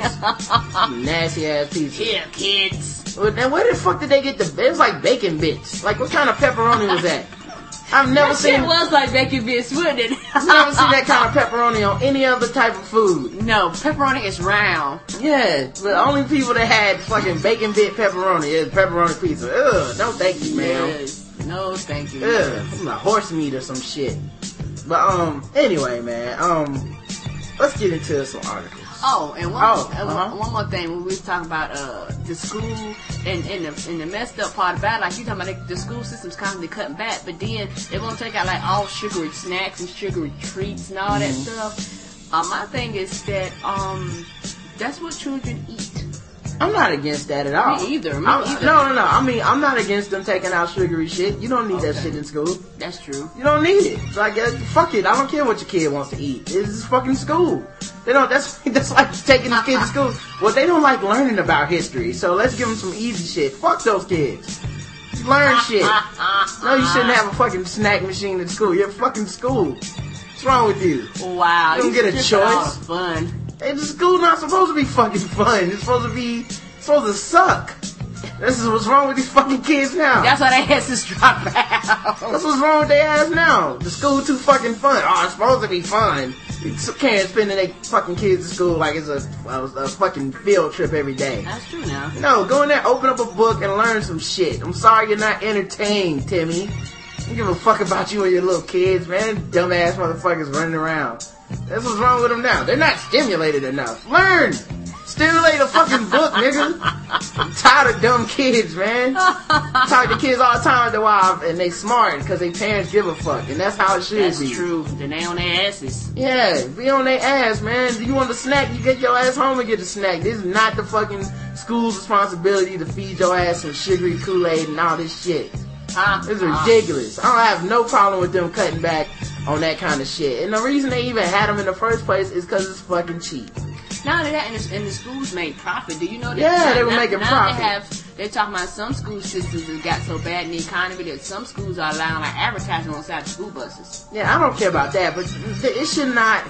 Nasty-ass pizza. Here, kids. Well, then where the fuck did they get the... It was like bacon bits. Like, what kind of pepperoni was that? I've never That seen... shit was like bacon bits, wouldn't it? I've never seen that kind of pepperoni on any other type of food. No, pepperoni is round. Yeah, the only people that had fucking bacon bit pepperoni is pepperoni pizza. Ugh, no thank you, man. Yes. No, thank you. Ugh, I'm like horse meat or some shit. But, um, anyway, man, um, let's get into some articles. Oh, and one, Oh, uh, uh-huh. one more thing, when we was talking about uh, the school and, and, the, and the messed up part about it, like you talking about the, the school system's constantly cutting back, but then they want to take out like all sugary snacks and sugary treats and all that Mm-hmm. stuff. Uh, my thing is that um, that's what children eat. I'm not against that at all. Me either, me I'm- either. No, no, no. I mean, I'm not against them taking out sugary shit. You don't need that Okay. shit in school. That's true. You don't need it. Like, uh, fuck it. I don't care what your kid wants to eat. It's fucking school. They don't. That's that's like taking the kid to school. Well, they don't like learning about history. So let's give them some easy shit. Fuck those kids. Learn shit. No, you shouldn't have a fucking snack machine at school. You're fucking school. What's wrong with you? Wow, You don't get a stripped all choice. the Fun. Hey, the school not supposed to be fucking fun. It's supposed to be it's supposed to suck. This is what's wrong with these fucking kids now. That's why they asses drop out. That's what's wrong with their ass now. The school too fucking fun. Oh, it's supposed to be fun. You can't spend their fucking kids at school like it's a, a, a fucking field trip every day. That's true now. No, go in there, open up a book, and learn some shit. I'm sorry you're not entertained, Timmy. I don't give a fuck about you and your little kids, man. Dumbass motherfuckers running around. That's what's wrong with them now. They're not stimulated enough. Learn! Stimulate a fucking book, nigga. I'm tired of dumb kids, man. I talk to kids all the time at the wild, and they smart because their parents give a fuck, and that's how it should That's be. true. Then they on their asses. Yeah, be on their ass, man. You want a snack, you get your ass home and get a snack. This is not the fucking school's responsibility to feed your ass some sugary Kool-Aid and all this shit. Huh? It's ridiculous. I don't have no problem with them cutting back on that kind of shit. And the reason they even had them in the first place is because it's fucking cheap. Now that and the, and the schools made profit. Do you know that? Yeah, now, they were now, making now profit. They have. They're talking about some school systems that got so bad in the economy that some schools are allowing like advertising on side of school buses. Yeah, I don't care about that, but th- it should not.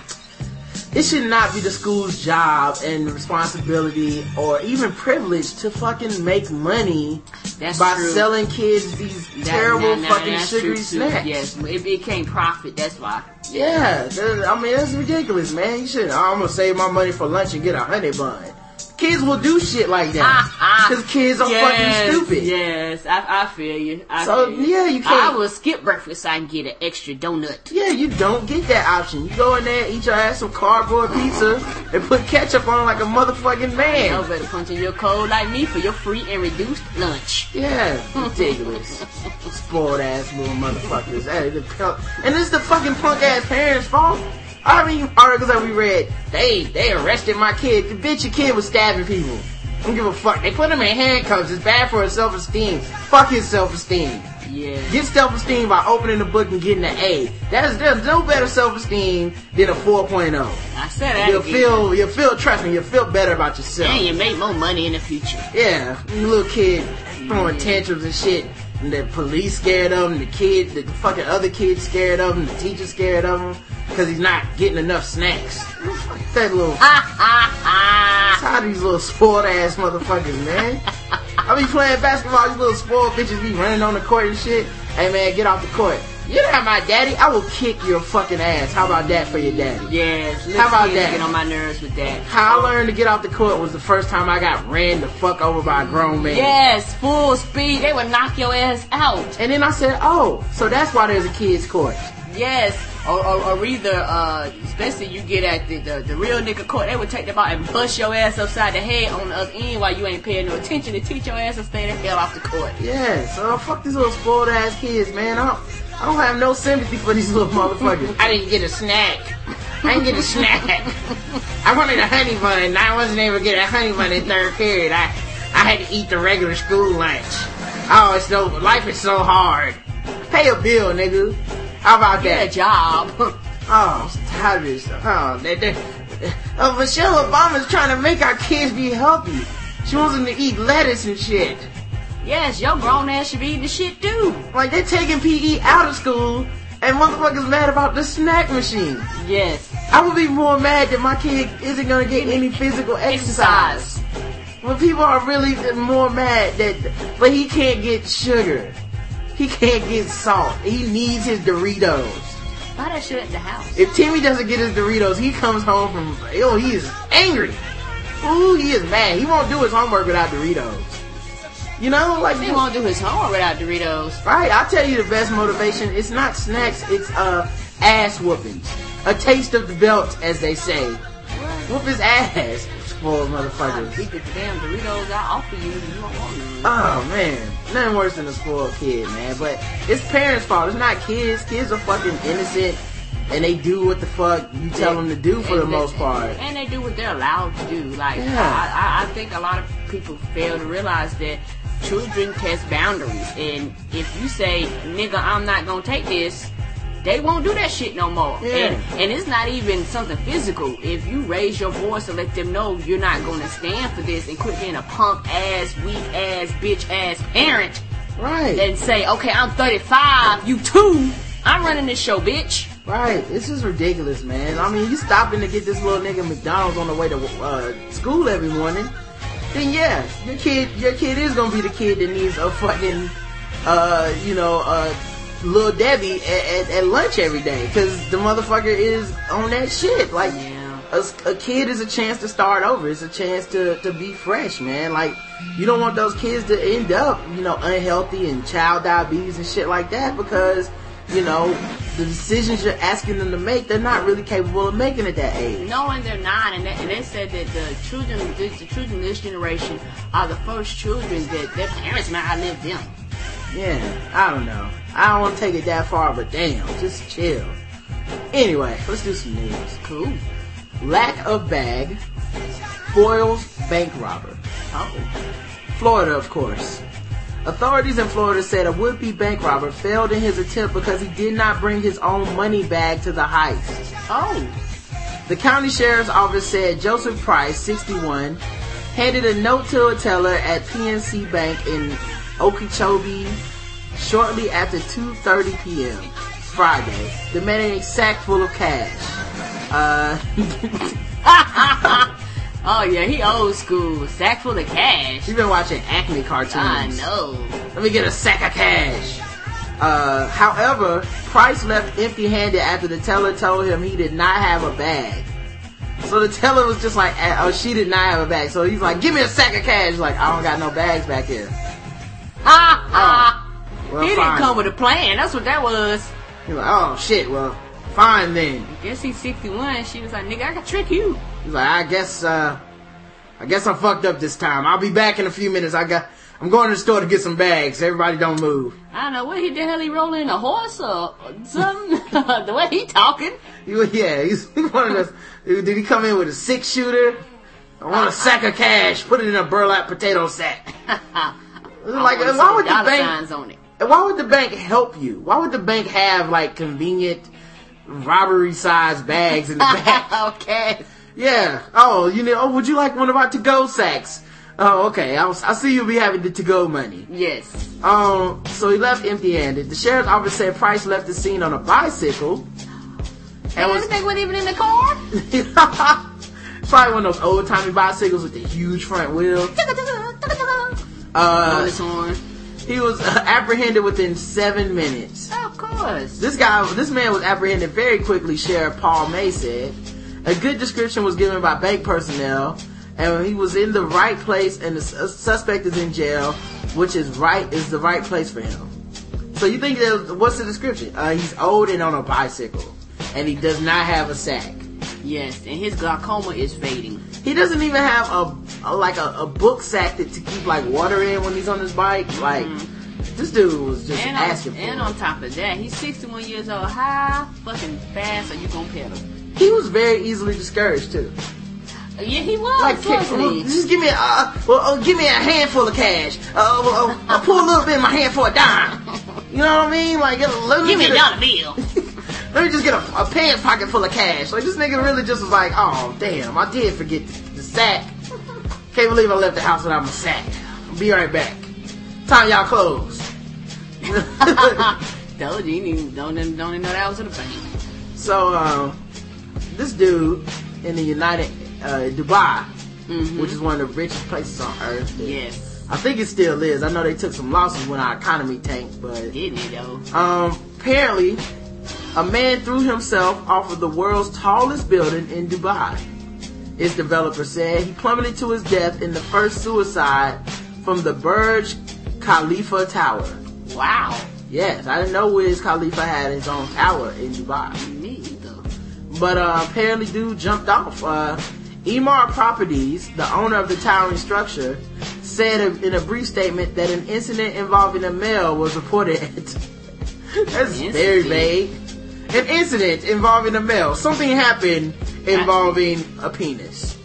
It should not be the school's job and responsibility or even privilege to fucking make money That's by true. selling kids these That- terrible now- now fucking that's sugary true, too. snacks. Yes, it became profit. That's why. Yeah, that- I mean, that's ridiculous, man. You should. I'm gonna save my money for lunch and get a honey bun. Kids will do shit like that because kids are yes, fucking stupid. Yes, I, I feel you. I So, feel you. yeah, you can't- I will skip breakfast so I can get an extra donut. Yeah, you don't get that option. You go in there, eat your ass some cardboard pizza, and put ketchup on it like a motherfucking You man. better punch in your code like me for your free and reduced lunch. Yeah, ridiculous. Spoiled ass little motherfuckers. Hey, the punk- And this is the fucking punk ass parents' fault. I mean, articles that we read, they they arrested my kid. The bitch, your kid was stabbing people. I don't give a fuck. They put him in handcuffs. It's bad for his self-esteem. Fuck his self-esteem. Yeah. Get self-esteem by opening the book and getting an A. There's, there's no better self-esteem than a four point oh. I said that You'll again. feel, you'll feel, trust me, you'll feel better about yourself. And you make more money in the future. Yeah, you little kid throwing tantrums and shit. And the police scared of him, the kid, the fucking other kids scared of him, the teacher scared of him, because he's not getting enough snacks. That little... How these little spoiled ass motherfuckers, man. I be playing basketball, these little spoiled bitches be running on the court and shit. Hey man, get off the court. You're not my daddy. I will kick your fucking ass. How about that for your daddy? Yes. How about that? Get on my nerves with that. How I learned to get off the court was the first time I got ran the fuck over by a grown man. Yes, full speed. They would knock your ass out. And then I said, oh, so that's why there's a kid's court. Yes. Or, or, or either, uh, especially you get at the, the, the real nigga court, they would take them out and bust your ass upside the head on the other end while you ain't paying no attention to teach your ass to stay the hell off the court. Yeah, so fuck these little spoiled ass kids, man. I don't, I don't have no sympathy for these little motherfuckers. I didn't get a snack. I didn't get a snack. I wanted a honey bun, and I wasn't able to get a honey bun in third period. I, I had to eat the regular school lunch. Oh, it's so, life is so hard. Pay a bill, nigga. How about Get that? a job. Oh, I'm tired of this. Oh, they, they, uh, Michelle Obama's trying to make our kids be healthy. She wants them to eat lettuce and shit. Yes, your grown ass should be eating the shit too. Like, they're taking P E out of school, and motherfuckers mad about the snack machine. Yes. I would be more mad that my kid isn't gonna get any physical exercise. When people are really more mad that, but he can't get sugar. He can't get salt. He needs his Doritos. Buy that shit at the house. If Timmy doesn't get his Doritos, he comes home from, oh, he is angry. Ooh, he is mad. He won't do his homework without Doritos. You know, like... He won't do his homework without Doritos. Right, I'll tell you the best motivation. It's not snacks, it's uh ass whoopings. A taste of the belt, as they say. Whoop his ass, spoiled motherfuckers. Beat the damn Doritos I offer you, you don't want them. Oh man, nothing worse than a spoiled kid, man. But it's parents' fault. It's not kids. Kids are fucking innocent, and they do what the fuck you tell them to do for the most part. And they do what they're allowed to do. Like Yeah. I, I, I think a lot of people fail to realize that children test boundaries, and if you say, "Nigga, I'm not gonna take this," they won't do that shit no more. Yeah. And, and it's not even something physical. If you raise your voice to let them know you're not going to stand for this and quit being a punk ass, weak ass, bitch ass parent, Right. and say, okay, I'm thirty-five, you two, I'm running this show, bitch. Right. This is ridiculous, man. I mean, you stopping to get this little nigga McDonald's on the way to uh, school every morning, then yeah, your kid, your kid is gonna be the kid that needs a fucking, uh, you know, uh, Lil Debbie at, at, at lunch every day, because the motherfucker is on that shit. Like, Yeah. a, a kid is a chance to start over. It's a chance to, to be fresh, man. Like, you don't want those kids to end up, you know, unhealthy and child diabetes and shit like that, because, you know, the decisions you're asking them to make, they're not really capable of making at that age. No, and they're not. And they, and they said that the children, the, the children of this generation are the first children that their parents might outlive them. Yeah, I don't know. I don't want to take it that far, but damn, just chill. Anyway, let's do some news. Cool. Lack of bag foils bank robber. Oh. Florida, of course. Authorities in Florida said a would-be bank robber failed in his attempt because he did not bring his own money bag to the heist. Oh. The county sheriff's office said Joseph Price, sixty-one, handed a note to a teller at P N C Bank in Okeechobee shortly after two thirty p.m. Friday, demanding a sack full of cash. Uh, Oh yeah, he old school. Sack full of cash. you've been watching Acme cartoons. I know. Let me get a sack of cash. Uh, however, Price left empty-handed after the teller told him he did not have a bag. So the teller was just like, oh, she did not have a bag. So he's like, give me a sack of cash. He's like, I don't got no bags back here. Ha ha. Well, He didn't fine. come with a plan. That's what that was. He's like, oh shit, well, fine then. Guess he's sixty-one. She was like, nigga, I can trick you. He's like, I guess, uh, I guess I fucked up this time. I'll be back in a few minutes. I got, I'm going to the store to get some bags. Everybody don't move. I don't know, what he the hell he rolling a horse or something? The way he talking. He, yeah, he's one of those. Did he come in with a six shooter? I want a sack of cash. Put it in a burlap potato sack. Like, I wanna why see would the dollar bank? signs on it. And why would the bank help you? Why would the bank have like convenient robbery-sized bags in the back? Okay. Yeah. Oh, you know. Oh, would you like one of our to-go sacks? Oh, okay. I, I see you'll be having the to-go money. Yes. Um. So he left empty-handed. The sheriff's office said Price left the scene on a bicycle. And was everything wasn't even in the car. Probably one of those old-timey bicycles with the huge front wheel. Uh, he was uh, apprehended within seven minutes. Oh, of course. This guy, this man was apprehended very quickly, Sheriff Paul May said. A good description was given by bank personnel, and he was in the right place, and the suspect is in jail, which is right, is the right place for him. So you think that, what's the description? Uh, he's old and on a bicycle, and he does not have a sack. Yes, and his glaucoma is fading. He doesn't even have a, a like a, a book sack that to keep like water in when he's on his bike. Like mm-hmm. This dude was just and asking on, for and it. on top of that, he's sixty-one years old. How fucking fast are you gonna pedal? He was very easily discouraged too. Yeah, he was. Like, wasn't well, he? just give me a, uh, well, uh, give me a handful of cash. Uh, well, uh, I'll pull a little bit in my hand for a dime. You know what I mean? Like, let me give me a get dollar bill. Let me just get a, a pants pocket full of cash. Like, this nigga really just was like, oh, damn, I did forget the, the sack. Can't believe I left the house without my sack. I'll be right back. Time y'all close. Told you, you don't, don't even know that was in the bank. So, um, this dude in the United, uh, Dubai, mm-hmm. which is one of the richest places on earth. Yes. I think it still is. I know they took some losses when our economy tanked, but... Didn't it, though? Um, apparently, a man threw himself off of the world's tallest building in Dubai. Its developer said he plummeted to his death in the first suicide from the Burj Khalifa Tower. Wow. Yes, I didn't know Wiz Khalifa had his own tower in Dubai. Me either. But uh, apparently dude jumped off. Uh, Emaar Properties, the owner of the towering structure, said in a brief statement that an incident involving a male was reported at... That's very vague. An incident involving a male. Something happened involving a penis.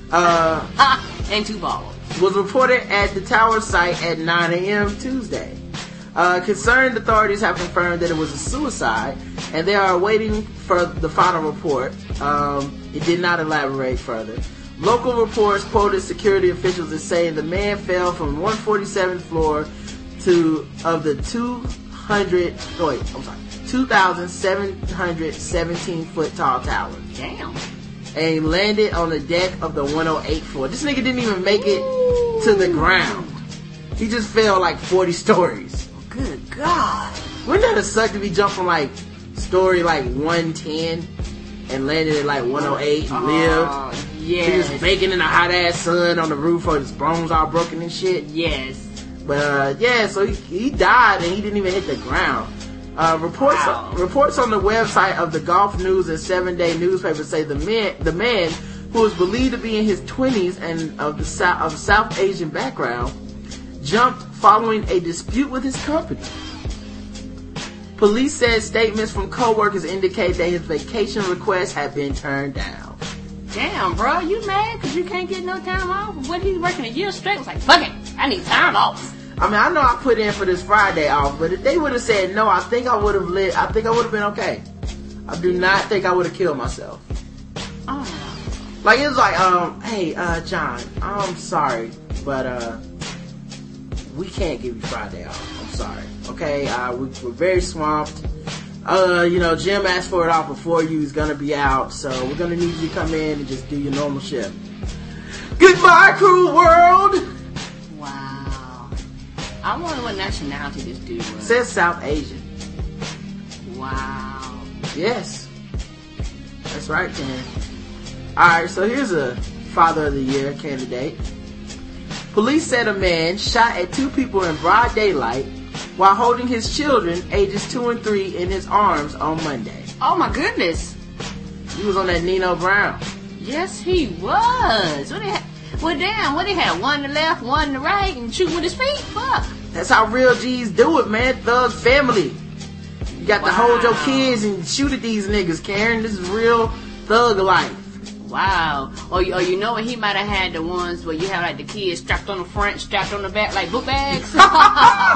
Uh, and two balls. Was reported at the tower site at nine a.m. Tuesday. Uh, concerned authorities have confirmed that it was a suicide, and they are waiting for the final report. Um, it did not elaborate further. Local reports quoted security officials as saying the man fell from one hundred forty-seventh floor to of the two hundred. Oh wait, I'm sorry, two thousand seven hundred seventeen foot tall tower. Damn. And he landed on the deck of the one hundred eighth floor. This nigga didn't even make it Ooh. to the ground. He just fell like forty stories. Good God. Wouldn't that have sucked if he jumped from like story like one ten and landed at like one oh eight and uh, lived? Yes. He was baking in a hot ass sun on the roof or his bones all broken and shit. Yes. But uh, yeah, so he, he died and he didn't even hit the ground. Uh, reports wow. reports on the website of the Gulf News and Seven Day newspaper say the man the man who is believed to be in his twenties and of the South of South Asian background jumped following a dispute with his company. Police said statements from co-workers indicate that his vacation request had been turned down. Damn, bro, you mad because you can't get no time off? What, he working a year straight? It was like, fuck it, I need time off. I mean, I know I put in for this Friday off, but if they would have said no, I think I would have lit. I think I would have been okay. I do not think I would have killed myself. Oh. Like, it was like, um, hey, uh, John, I'm sorry, but, uh, we can't give you Friday off. I'm sorry. Okay? Uh, we, we're very swamped. Uh, you know, Jim asked for it off before you. He's gonna be out, so we're gonna need you to come in and just do your normal shift. Goodbye, cruel world! Wow. I wonder what nationality this dude was. It says South Asian. Wow. Yes. That's right, Ken. Alright, so here's a Father of the Year candidate. Police said a man shot at two people in broad daylight while holding his children, ages two and three, in his arms on Monday. Oh my goodness. He was on that Nino Brown. Yes, he was. What he ha- well, damn, what he had? One to the left, one to the right, and shoot with his feet? Fuck. That's how real G's do it, man. Thug family. You got wow. to hold your kids and shoot at these niggas, Karen. This is real thug life. Wow. Or, or you know what? He might have had the ones where you have like the kids strapped on the front, strapped on the back, like book bags.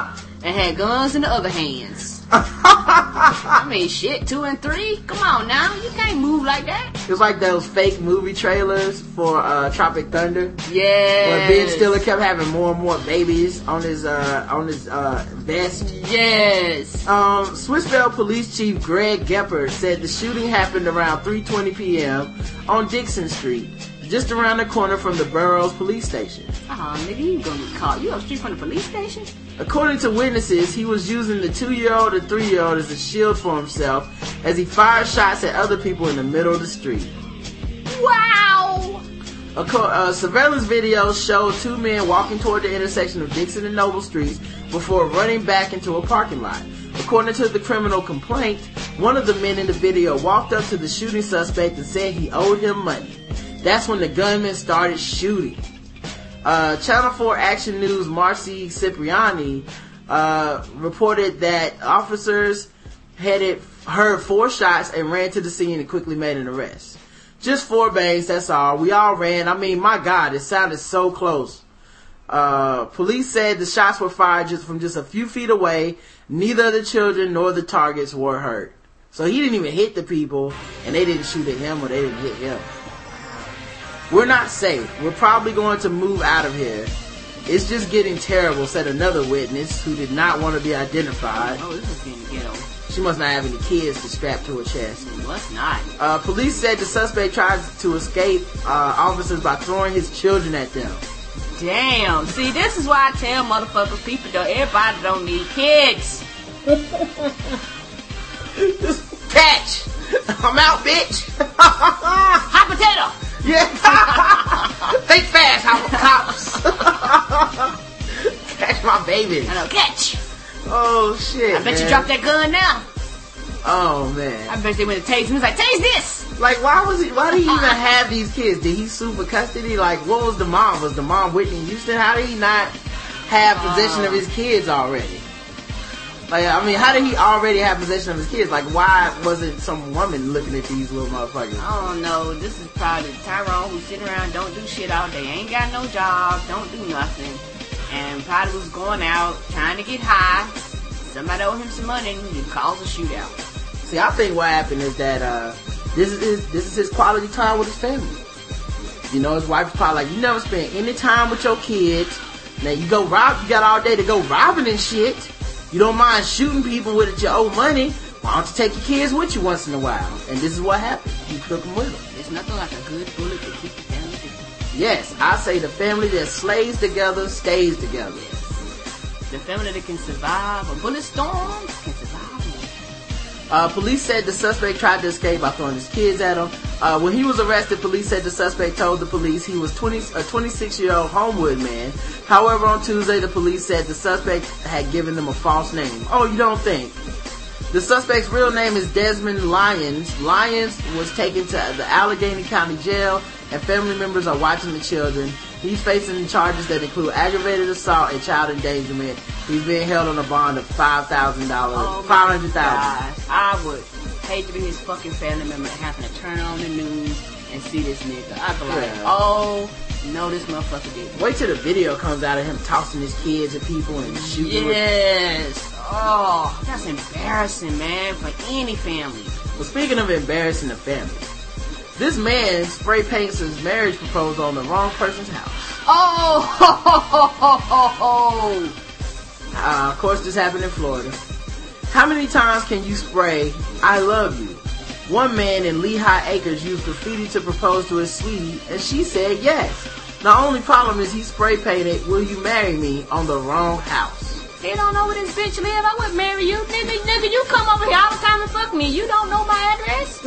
and had guns in the other hands. I mean, shit, two and three? Come on now, you can't move like that. It was like those fake movie trailers for uh, Tropic Thunder. Yeah. Where Ben Stiller kept having more and more babies on his uh, on his uh, vest. Yes. Um, Swissvale Police Chief Greg Gepper said the shooting happened around three twenty p.m. on Dixon Street, just around the corner from the Burroughs Police Station. Oh, nigga, you gonna get caught. You up street from the police station? According to witnesses, he was using the two-year-old and three-year-old as a shield for himself as he fired shots at other people in the middle of the street. Wow! A co- uh, surveillance video showed two men walking toward the intersection of Dixon and Noble Streets before running back into a parking lot. According to the criminal complaint, one of the men in the video walked up to the shooting suspect and said he owed him money. That's when the gunman started shooting. Uh, Channel four Action News' Marcy Cipriani uh, reported that officers headed, heard four shots and ran to the scene and quickly made an arrest. Just four bangs, that's all. We all ran. I mean, my God, it sounded so close. Uh, police said the shots were fired just from just a few feet away. Neither the children nor the targets were hurt. So he didn't even hit the people, and they didn't shoot at him or they didn't hit him. We're not safe. We're probably going to move out of here. It's just getting terrible, said another witness who did not want to be identified. Oh, this is getting ghetto. She must not have any kids to strap to her chest. Must not. Uh, police said the suspect tried to escape uh, officers by throwing his children at them. Damn. See, this is why I tell motherfuckers, people don't, everybody don't need kids. Catch! I'm out, bitch! Hot potato! Yeah. Think fast, cops. Catch my baby. I know, catch. Oh shit. I bet man. you dropped that gun now. Oh man. I bet they went to tase him. He was like, tase this. Like, why was he? Why did he even have these kids? Did he sue for custody? Like, what was the mom? Was the mom Whitney Houston? How did he not have possession uh, of his kids already? Like, I mean, how did he already have possession of his kids? Like, why wasn't some woman looking at these little motherfuckers? I don't know. This is probably Tyrone who sit around, don't do shit all day, ain't got no job, don't do nothing, and probably was going out trying to get high. Somebody owed him some money and he caused a shootout. See, I think what happened is that uh, this is his, this is his quality time with his family. You know, his wife's probably like, you never spend any time with your kids. Now you go rob, you got all day to go robbing and shit. You don't mind shooting people with it, you owe money. Why don't you take your kids with you once in a while? And this is what happened. He took them with him. There's nothing like a good bullet to keep the family together. Yes, I say the family that slays together stays together. Yes. The family that can survive a bullet storm can survive. Uh, police said the suspect tried to escape by throwing his kids at him. Uh, when he was arrested, police said the suspect told the police he was twenty, a twenty-six-year-old Homewood man. However, on Tuesday, the police said the suspect had given them a false name. Oh, you don't think? The suspect's real name is Desmond Lyons. Lyons was taken to the Allegheny County Jail, and family members are watching the children. He's facing charges that include aggravated assault and child endangerment. He's being held on a bond of five thousand dollars. Oh five hundred thousand dollars. I would hate to be his fucking family member and having to turn on the news and see this nigga. I'd be like, Yeah. oh, no, this motherfucker did. Wait till the video comes out of him tossing his kids at people and shooting. Yes. Oh, that's embarrassing, man, for any family. Well, speaking of embarrassing the family, this man spray paints his marriage proposal on the wrong person's house. Oh, ho, ho, ho, ho, ho, ho. Uh, of course, this happened in Florida. How many times can you spray "I love you"? One man in Lehigh Acres used graffiti to propose to his sweetie, and she said yes. The only problem is he spray painted "Will you marry me" on the wrong house. They don't know where this bitch live. I would marry you, nigga. Nigga, you come over here all the time and fuck me. You don't know my address.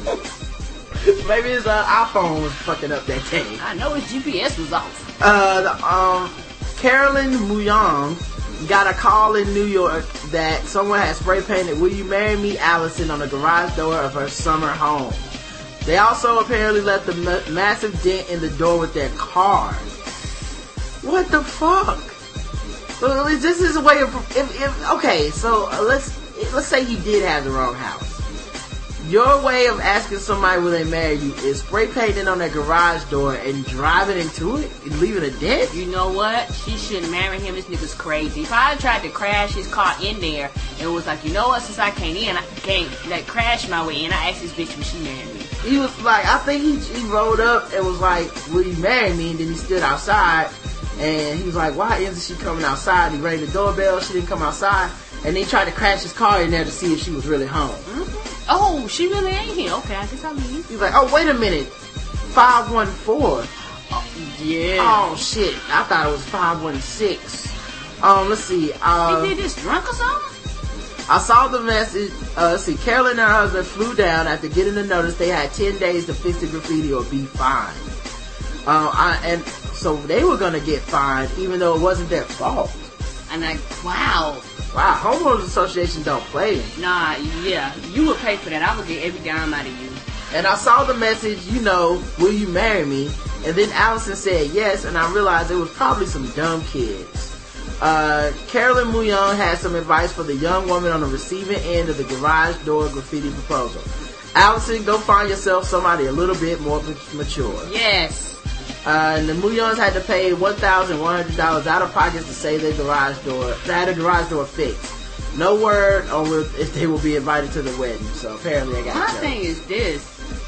Maybe his uh, iPhone was fucking up that day. I know his G P S was off. Uh, the, um, Carolyn Muyong got a call in New York that someone had spray painted "Will you marry me, Allison" on the garage door of her summer home. They also apparently left a ma- massive dent in the door with their car. What the fuck? Well, this is a way of if, if okay. So uh, let's let's say he did have the wrong house. your way of asking somebody will they marry you is spray painting on their garage door and driving into it and leaving a dent. You know what? She shouldn't marry him. This nigga's crazy. If I tried to crash his car in there and was like, you know what? Since I can't in, I can't like crash my way in. I asked this bitch would she marry me. He was like, I think he he rolled up and was like, will you marry me? And then he stood outside and he was like, why isn't she coming outside? He rang the doorbell. She didn't come outside. And then he tried to crash his car in there to see if she was really home. Mm-hmm. Oh, she really ain't here. Okay, I guess I'll leave. He's like, oh, wait a minute. five one four. Oh, yeah. Oh, shit. I thought it was five one six. Um, let's see. Uh, he did this drunk or something? I saw the message. Uh, let's see. Carolyn and her husband flew down after getting the notice they had ten days to fix the graffiti or be fined. Uh, I, and so they were going to get fined even though it wasn't their fault. And like, wow. Wow, homeowners association don't play. Nah, yeah, you would pay for that. I would get every dime out of you. And I saw the message, you know, will you marry me? And then Allison said yes, and I realized it was probably some dumb kids. Uh, Carolyn Mouillon had some advice for the young woman on the receiving end of the garage door graffiti proposal. Allison, go find yourself somebody a little bit more mature. Yes. Uh, and the Mouillons had to pay one thousand one hundred dollars out of pocket to save their garage door, to have the garage door fixed. No word on if they will be invited to the wedding, so apparently I got My thing is this.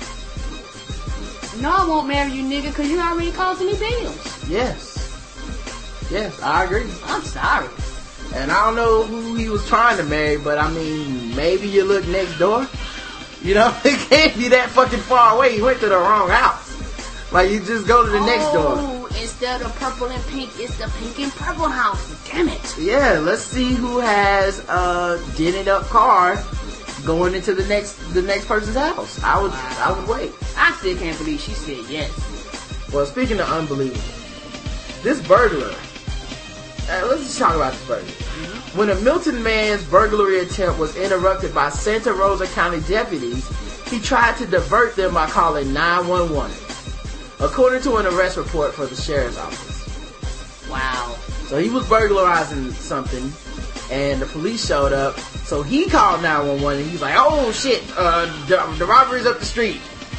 No, I won't marry you, nigga, because you already causing me bills. Yes. Yes, I agree. I'm sorry. And I don't know who he was trying to marry, but I mean, maybe you look next door. You know, it can't be that fucking far away. You went to the wrong house. Like, you just go to the oh, next door. Instead of purple and pink, it's the pink and purple house. Damn it. Yeah, let's see who has a dented up car going into the next the next person's house. I would wow. I would wait. I still can't believe she said yes. Well, speaking of unbelievable, this burglar. Uh, let's just talk about this burglar. Mm-hmm. When a Milton man's burglary attempt was interrupted by Santa Rosa County deputies, he tried to divert them by calling nine one one. According to an arrest report for the sheriff's office. Wow. So he was burglarizing something, and the police showed up. So he called nine one one, and he's like, "Oh shit, uh, the, the robbery's up the street."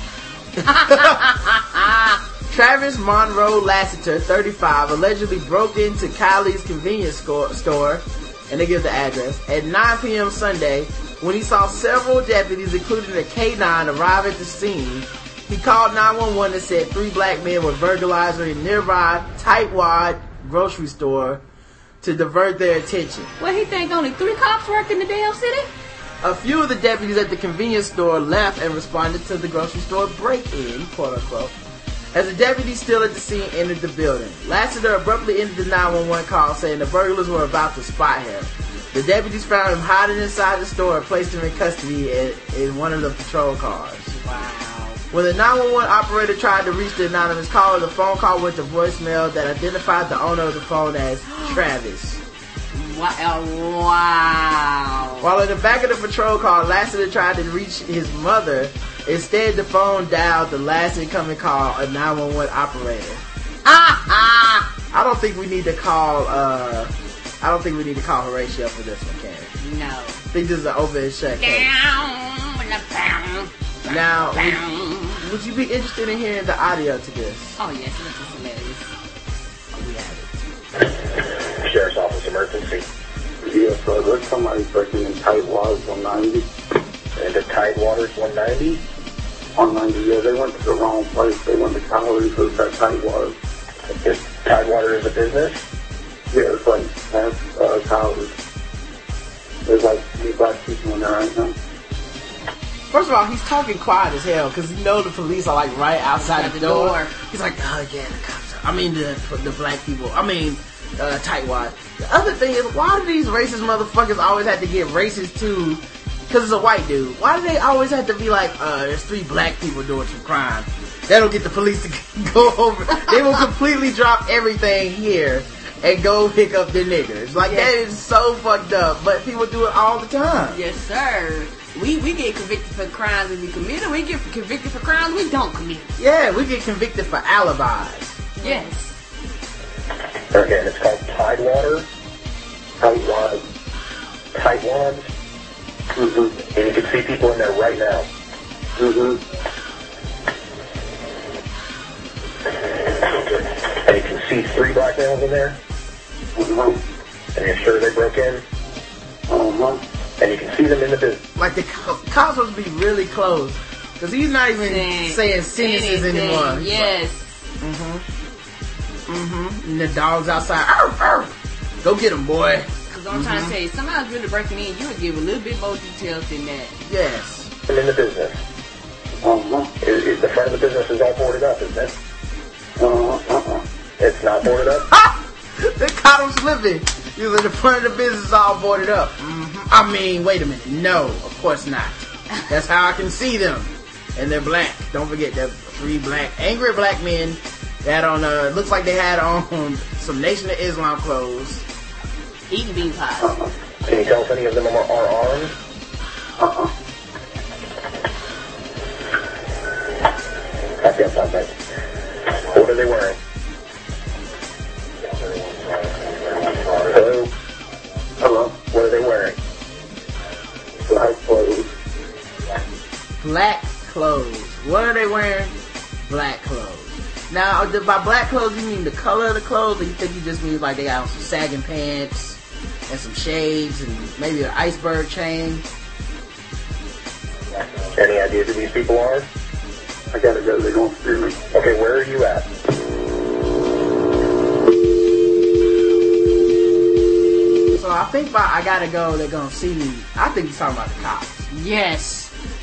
Travis Monroe Lassiter, thirty-five, allegedly broke into Kylie's convenience store, store, and they give the address, at nine p.m. Sunday when he saw several deputies, including a K nine, arrive at the scene. He called nine one one and said three black men were burglarizing a nearby tightwad grocery store to divert their attention. Well, he think only three cops worked in the damn city? A few of the deputies at the convenience store left and responded to the grocery store break-in, quote-unquote, as the deputies still at the scene entered the building. Lassiter abruptly ended the nine one one call, saying the burglars were about to spot him. The deputies found him hiding inside the store and placed him in custody in, in one of the patrol cars. Wow. When the nine one one operator tried to reach the anonymous caller, the phone call went to voicemail that identified the owner of the phone as Travis. Wow. Wow. While in the back of the patrol car, Lassiter tried to reach his mother. Instead, the phone dialed the last incoming call, a nine one one operator. I don't think we need to call, uh, I don't think we need to call Horatio for this one, Karen. No. I think this is an open and shut case. Now, would, would you be interested in hearing the audio to this? Oh, yes, this is hilarious. Oh, we have it. Sheriff's Office emergency. Yes, uh, there's somebody breaking in Tightwaters one ninety. And the Tidewaters one ninety? one ninety, yeah, they went to the wrong place. They went to Calories for that Tightwaters. Is Tidewater is a business? Yeah, it's like, that's uh, Calories. There's like three black people in there right now. First of all, he's talking quiet as hell because you know the police are like right outside the, the door. door. He's like, oh yeah, the cops are, I mean the the black people. I mean, uh, tightwad. The other thing is, why do these racist motherfuckers always have to get racist too? Because it's a white dude. Why do they always have to be like, uh, there's three black people doing some crime? That'll get the police to go over. They will completely drop everything here and go pick up the niggers. Like, yes. That is so fucked up. But people do it all the time. Yes, sir. We we get convicted for crimes that we committed. We get convicted for crimes we don't commit. Yeah, we get convicted for alibis. Yes. Okay, it's called Tidewater. Tightwad. Tightwad. Mm-hmm. And you can see people in there right now. Mm-hmm. And you can see three black males in there? Uh-huh. And you're sure they broke in? Uh-huh. And you can see them in the business? Like, the co- cops supposed to be really close. Because he's not even Saying saying sentences anything. anymore. He's Yes. like, mm-hmm. Mm-hmm. And the dog's outside. Arf, arf. Go get him, boy. Because I'm trying to tell you, somebody's really breaking in. You would give a little bit more details than that. Yes. I'm in the business. Uh-huh. Is, is the front of the business is all boarded up, isn't it? Uh-huh. Uh-huh. It's not boarded up? Ha! They caught him slipping. He was in the front of the business all boarded up. Mm-hmm. I mean, wait a minute. No, of course not. That's how I can see them. And they're black. Don't forget, they're three black, angry black men that on, uh, looks like they had on some Nation of Islam clothes. Eating bean pies. Uh-huh. Can you tell if any of them are, are armed? Uh-huh. I've got something. What are they wearing? Hello? Hello. What are they wearing? Black clothes. Black clothes. What are they wearing? Black clothes. Now, the- by black clothes, you mean the color of the clothes, or you think you just mean like they got on some sagging pants and some shades and maybe an iceberg chain? Any idea who these people are? I gotta go. They're gonna steal me. Okay, where are you at? So I think by I gotta go, they're gonna see me. I think he's talking about the cops. Yes.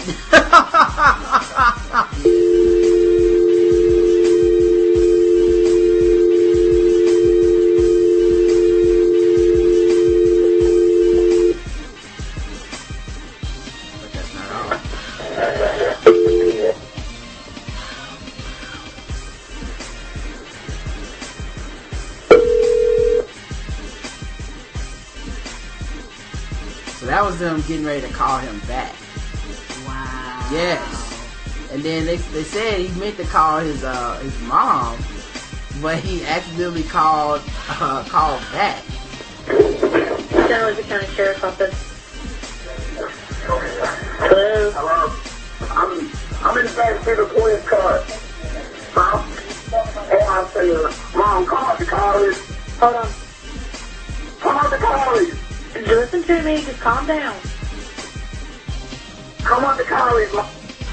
But that's not all. So that was them getting ready to call him back. Wow. Yes. And then they they said he meant to call his uh his mom, but he accidentally called uh called back. San Luis County Sheriff's Office. Hello? Hello. I'm I'm in the back seat of the police car. Huh? And I say, uh, Mom, come out the college. Hold on. Come out the college. Just listen to me. Just calm down. Come out the college. Mom.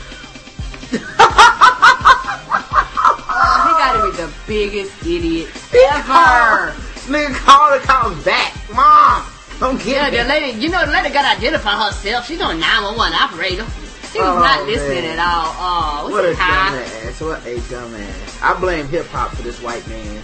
Oh, he gotta be the biggest idiot Ever. ever. Nigga called the cops back. Mom, don't Yeah, get the me. lady, you know, the lady gotta identify herself. She's on nine one one operator. She was Oh, not listening man. at all. Oh, What a what's it, high? dumbass. What a dumbass. I blame hip hop for this white man.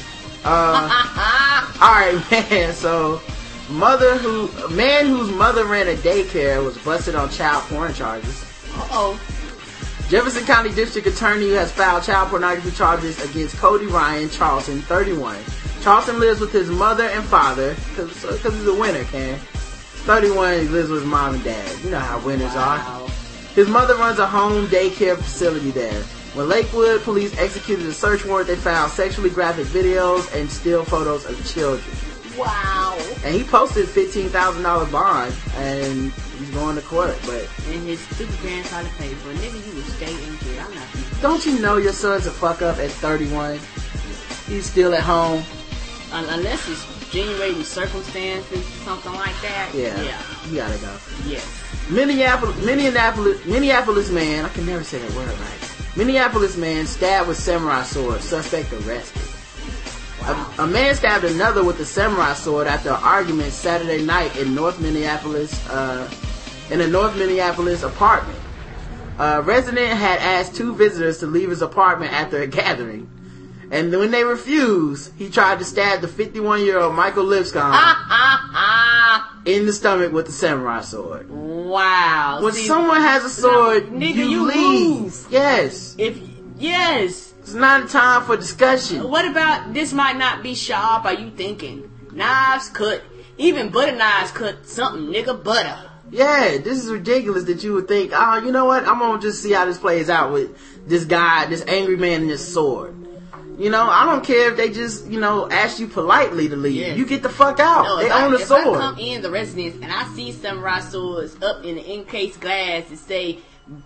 Uh, alright, man. So, mother who, a man whose mother ran a daycare was busted on child porn charges. Uh-oh. Jefferson County District Attorney has filed child pornography charges against Cody Ryan Charlton, thirty-one. Charlton lives with his mother and father, because he's a winner, Ken. thirty-one, he lives with his mom and dad. You know how winners are. Wow. His mother runs a home daycare facility there. When Lakewood police executed a search warrant, they found sexually graphic videos and still photos of children. Wow. And he posted fifteen thousand dollars bond, and he's going to court. But And his stupid parents had to pay for it. Nigga, you would stay in jail. I'm not gonna- don't you know your son's a fuck up at thirty-one? He's still at home. Un- Unless it's generating circumstances, something like that. Yeah, Yeah. you gotta go. Yes. Minneapolis, Minneapolis, Minneapolis man. I can never say that word right. Minneapolis man stabbed with samurai sword. Suspect arrested. Wow. A, a man stabbed another with a samurai sword after an argument Saturday night in North Minneapolis, uh, in a North Minneapolis apartment. A resident had asked two visitors to leave his apartment after a gathering. And when they refused, he tried to stab the fifty-one-year-old Michael Lipscomb Ah, ah, ah. in the stomach with the samurai sword. Wow. When See, someone has a sword, nigga, you, you leave. lose. Yes. If, yes. It's not a time for discussion. What about this might not be sharp? Are you thinking? Knives cut. Even butter knives cut something, nigga, butter. Yeah, this is ridiculous that you would think, oh, you know what? I'm gonna just see how this plays out with this guy, this angry man and this sword. You know, I don't care if they just, you know, ask you politely to leave. Yeah. You get the fuck out. No, they if own I, a if I sword. come in the residence and I see samurai swords up in the encased glass that say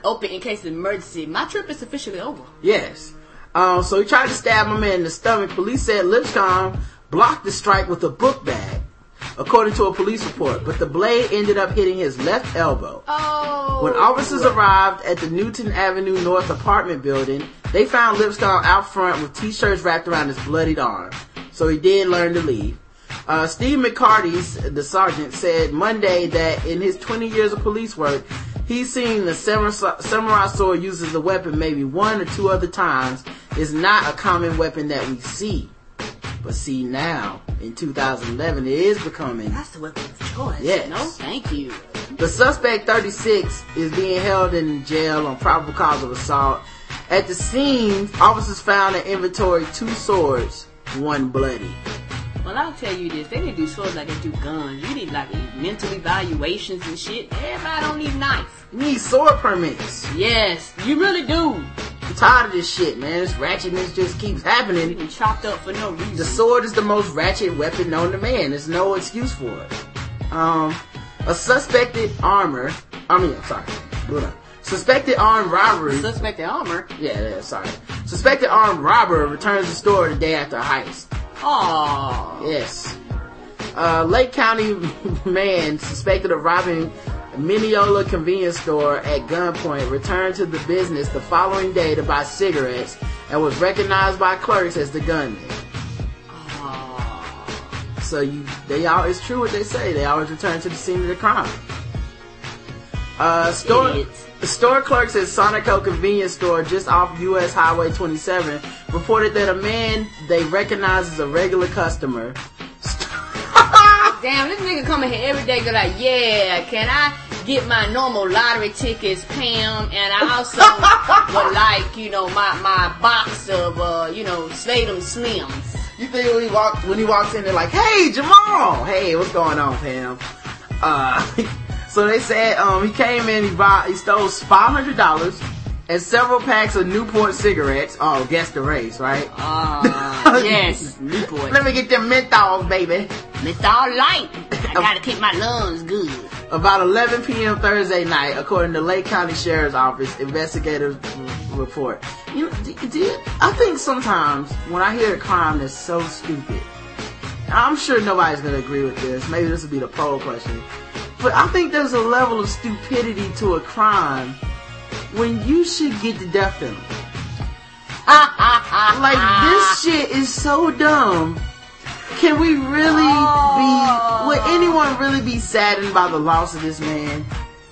open in case of emergency. My trip is officially over. Yes. Um, so he tried to stab my man in the stomach. Police said Lipscomb blocked the strike with a book bag, according to a police report. But the blade ended up hitting his left elbow. Oh. When officers arrived at the Newton Avenue North apartment building, they found Lipscomb out front with t-shirts wrapped around his bloodied arm. So he did learn to leave. Uh, Steve McCarty, the sergeant, said Monday that in his twenty years of police work, he's seen the samurai, samurai sword used as a weapon maybe one or two other times. It's not a common weapon that we see. But see now, in two thousand eleven, it is becoming... That's the weapon of choice. Yes. No, thank you. The suspect, thirty-six, is being held in jail on probable cause of assault. At the scene, officers found and inventoried two swords, one bloody. Well, I'll tell you this. They didn't do swords like they do guns. You need, like, mental evaluations and shit. Everybody don't need knives. You need sword permits. Yes, you really do. I'm tired of this shit, man. This ratchetness just keeps happening. Getting chopped up for no reason. The sword is the most ratchet weapon known to man. There's no excuse for it. Um, a suspected armor... I mean, sorry. Hold on. Suspected armed robbery... Suspected armor? Yeah, yeah, sorry. Suspected armed robber returns to the store the day after a heist. Aww. Yes. Uh, Lake County man suspected of robbing Mineola convenience store at gunpoint returned to the business the following day to buy cigarettes and was recognized by clerks as the gunman. Aww. So you, they all, it's true what they say. They always return to the scene of the crime. Uh, store, Idiots. store clerks at Sonico convenience store just off U S Highway twenty-seven reported that a man they recognized as a regular customer. Damn, this nigga coming here every day go like, yeah, can I get my normal lottery tickets, Pam? And I also would like, you know, my, my box of, uh, you know, Slatum Slims. You think when he walked, when he walks in, they're like, hey, Jamal! Hey, what's going on, Pam? Uh, so they said, um, he came in, he bought, he stole five hundred dollars and several packs of Newport cigarettes. Oh, guess the race, right? Uh, yes, Newport. Let me get them menthols, baby. Menthol light. I gotta keep my lungs good. About eleven p.m. Thursday night, according to Lake County Sheriff's Office, investigators report. You know, do, do, I think sometimes when I hear a crime that's so stupid, I'm sure nobody's going to agree with this. Maybe this will be the poll question. But I think there's a level of stupidity to a crime when you should get the death penalty. Like, this shit is so dumb. Can we really oh. be, would anyone really be saddened by the loss of this man?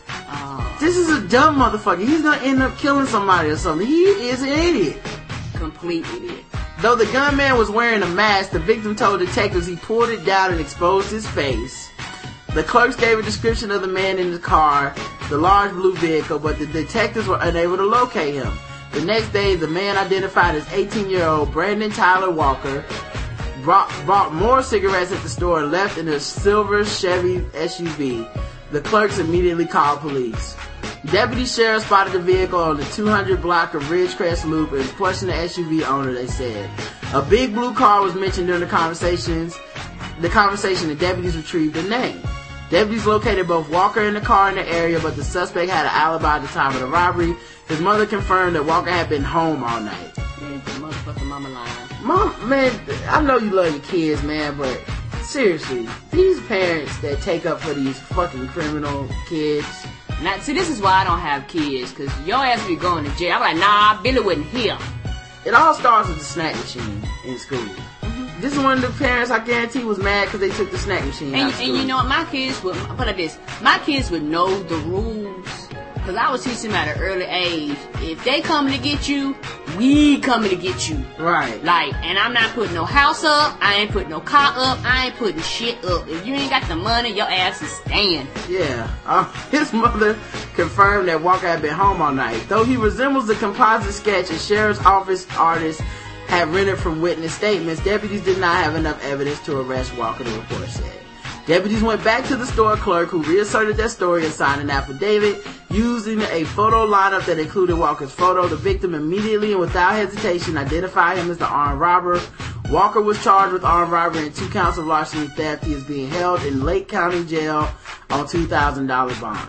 Oh. This is a dumb motherfucker. He's gonna end up killing somebody or something. He is an idiot. Complete idiot. Though the gunman was wearing a mask, the victim told detectives he pulled it down and exposed his face. The clerks gave a description of the man in the car, the large blue vehicle, but the detectives were unable to locate him. The next day, the man identified as eighteen-year-old Brandon Tyler Walker brought, bought more cigarettes at the store and left in a silver Chevy S U V. The clerks immediately called police. Deputy sheriff spotted the vehicle on the two hundred block of Ridgecrest Loop and questioned the S U V owner, they said. A big blue car was mentioned during the conversations. The conversation, the deputies retrieved the name. Deputies located both Walker and the car in the area, but the suspect had an alibi at the time of the robbery. His mother confirmed that Walker had been home all night. Yeah, motherfucking mama lying. Mom, man, I know you love your kids, man, but seriously, these parents that take up for these fucking criminal kids. Now, see, this is why I don't have kids, because your ass be going to jail. I'm like, nah, Billy wasn't here. It all starts with the snack machine in school. Mm-hmm. This is one of the parents I guarantee was mad because they took the snack machine and, out of school. And you know what, my kids would, put it like this, my kids would know the rules. Because I was teaching them at an early age. If they coming to get you, we coming to get you. Right. Like, and I'm not putting no house up. I ain't putting no car up. I ain't putting shit up. If you ain't got the money, your ass is staying. Yeah. Uh, his mother confirmed that Walker had been home all night. Though he resembles the composite sketch a sheriff's office artist had rendered from witness statements, deputies did not have enough evidence to arrest Walker, the report said. Deputies went back to the store clerk who reasserted their story and signed an affidavit. Using a photo lineup that included Walker's photo, the victim immediately and without hesitation identified him as the armed robber. Walker was charged with armed robbery and two counts of larceny theft. He is being held in Lake County Jail on two thousand dollars bond.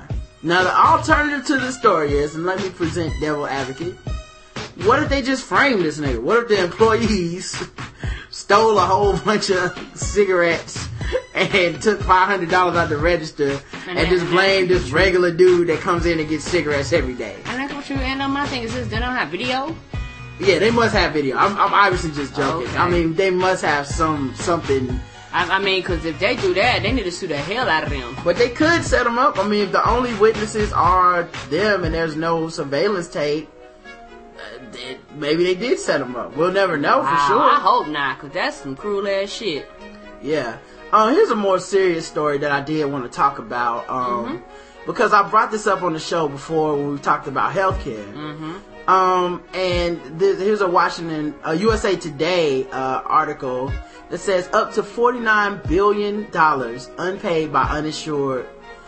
Now, the alternative to the story is, and let me present devil advocate, what if they just framed this nigga? What if the employees stole a whole bunch of cigarettes and took five hundred dollars out the register and, and just blamed this regular dude that comes in and gets cigarettes every day? And that's what you end up. My thing is this: they don't have video. Yeah, they must have video. I'm, I'm obviously just joking. Okay. I mean, they must have some something. I, I mean, because if they do that, they need to sue the hell out of them. But they could set them up. I mean, if the only witnesses are them and there's no surveillance tape, uh, they, maybe they did set them up. We'll never know for Wow, sure. I hope not, because that's some cruel ass shit. Yeah. Uh, here's a more serious story that I did want to talk about. Um, mm-hmm. Because I brought this up on the show before when we talked about healthcare. Mm-hmm. Um, and th- here's a Washington, a U S A Today uh, article that says up to forty-nine billion dollars unpaid by uninsured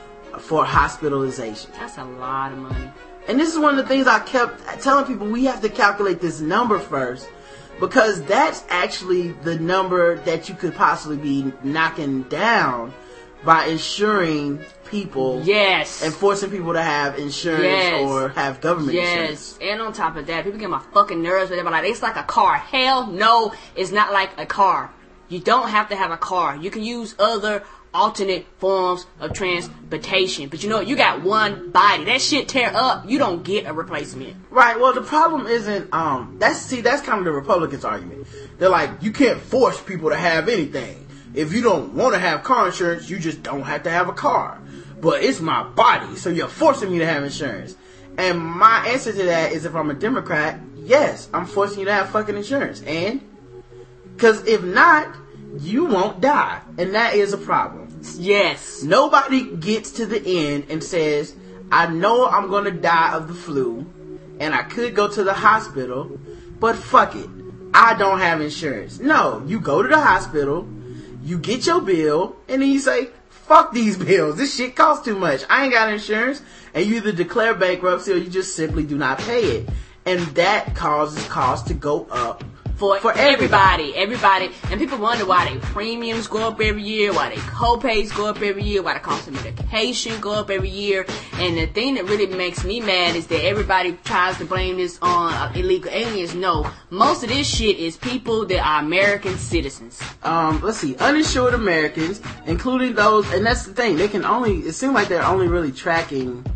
for hospitalization. That's a lot of money. And this is one of the things I kept telling people, we have to calculate this number first, because that's actually the number that you could possibly be knocking down by insuring people. Yes. And forcing people to have insurance yes. or have government yes. insurance. And on top of that, people get my fucking nerves with it. But like, it's like a car. Hell no, it's not like a car. You don't have to have a car. You can use other alternate forms of transportation. But you know, you got one body. That shit tear up, you don't get a replacement. Right. Well, the problem isn't, um, that's, see, that's kind of the Republicans' argument. They're like, you can't force people to have anything. If you don't want to have car insurance, you just don't have to have a car. But it's my body, so you're forcing me to have insurance. And my answer to that is, if I'm a Democrat, yes, I'm forcing you to have fucking insurance. And? Because if not, you won't die. And that is a problem. Yes. Nobody gets to the end and says, I know I'm going to die of the flu, and I could go to the hospital, but fuck it, I don't have insurance. No, you go to the hospital, you get your bill, and then you say, fuck these bills, this shit costs too much, I ain't got insurance. And you either declare bankruptcy or you just simply do not pay it. And that causes costs to go up For, for everybody. everybody. everybody, and people wonder why their premiums go up every year, why their co-pays go up every year, why the cost of medication go up every year. And the thing that really makes me mad is that everybody tries to blame this on uh, illegal aliens. No, most of this shit is people that are American citizens. Um, let's see, uninsured Americans, including those, and that's the thing, they can only, it seems like they're only really tracking,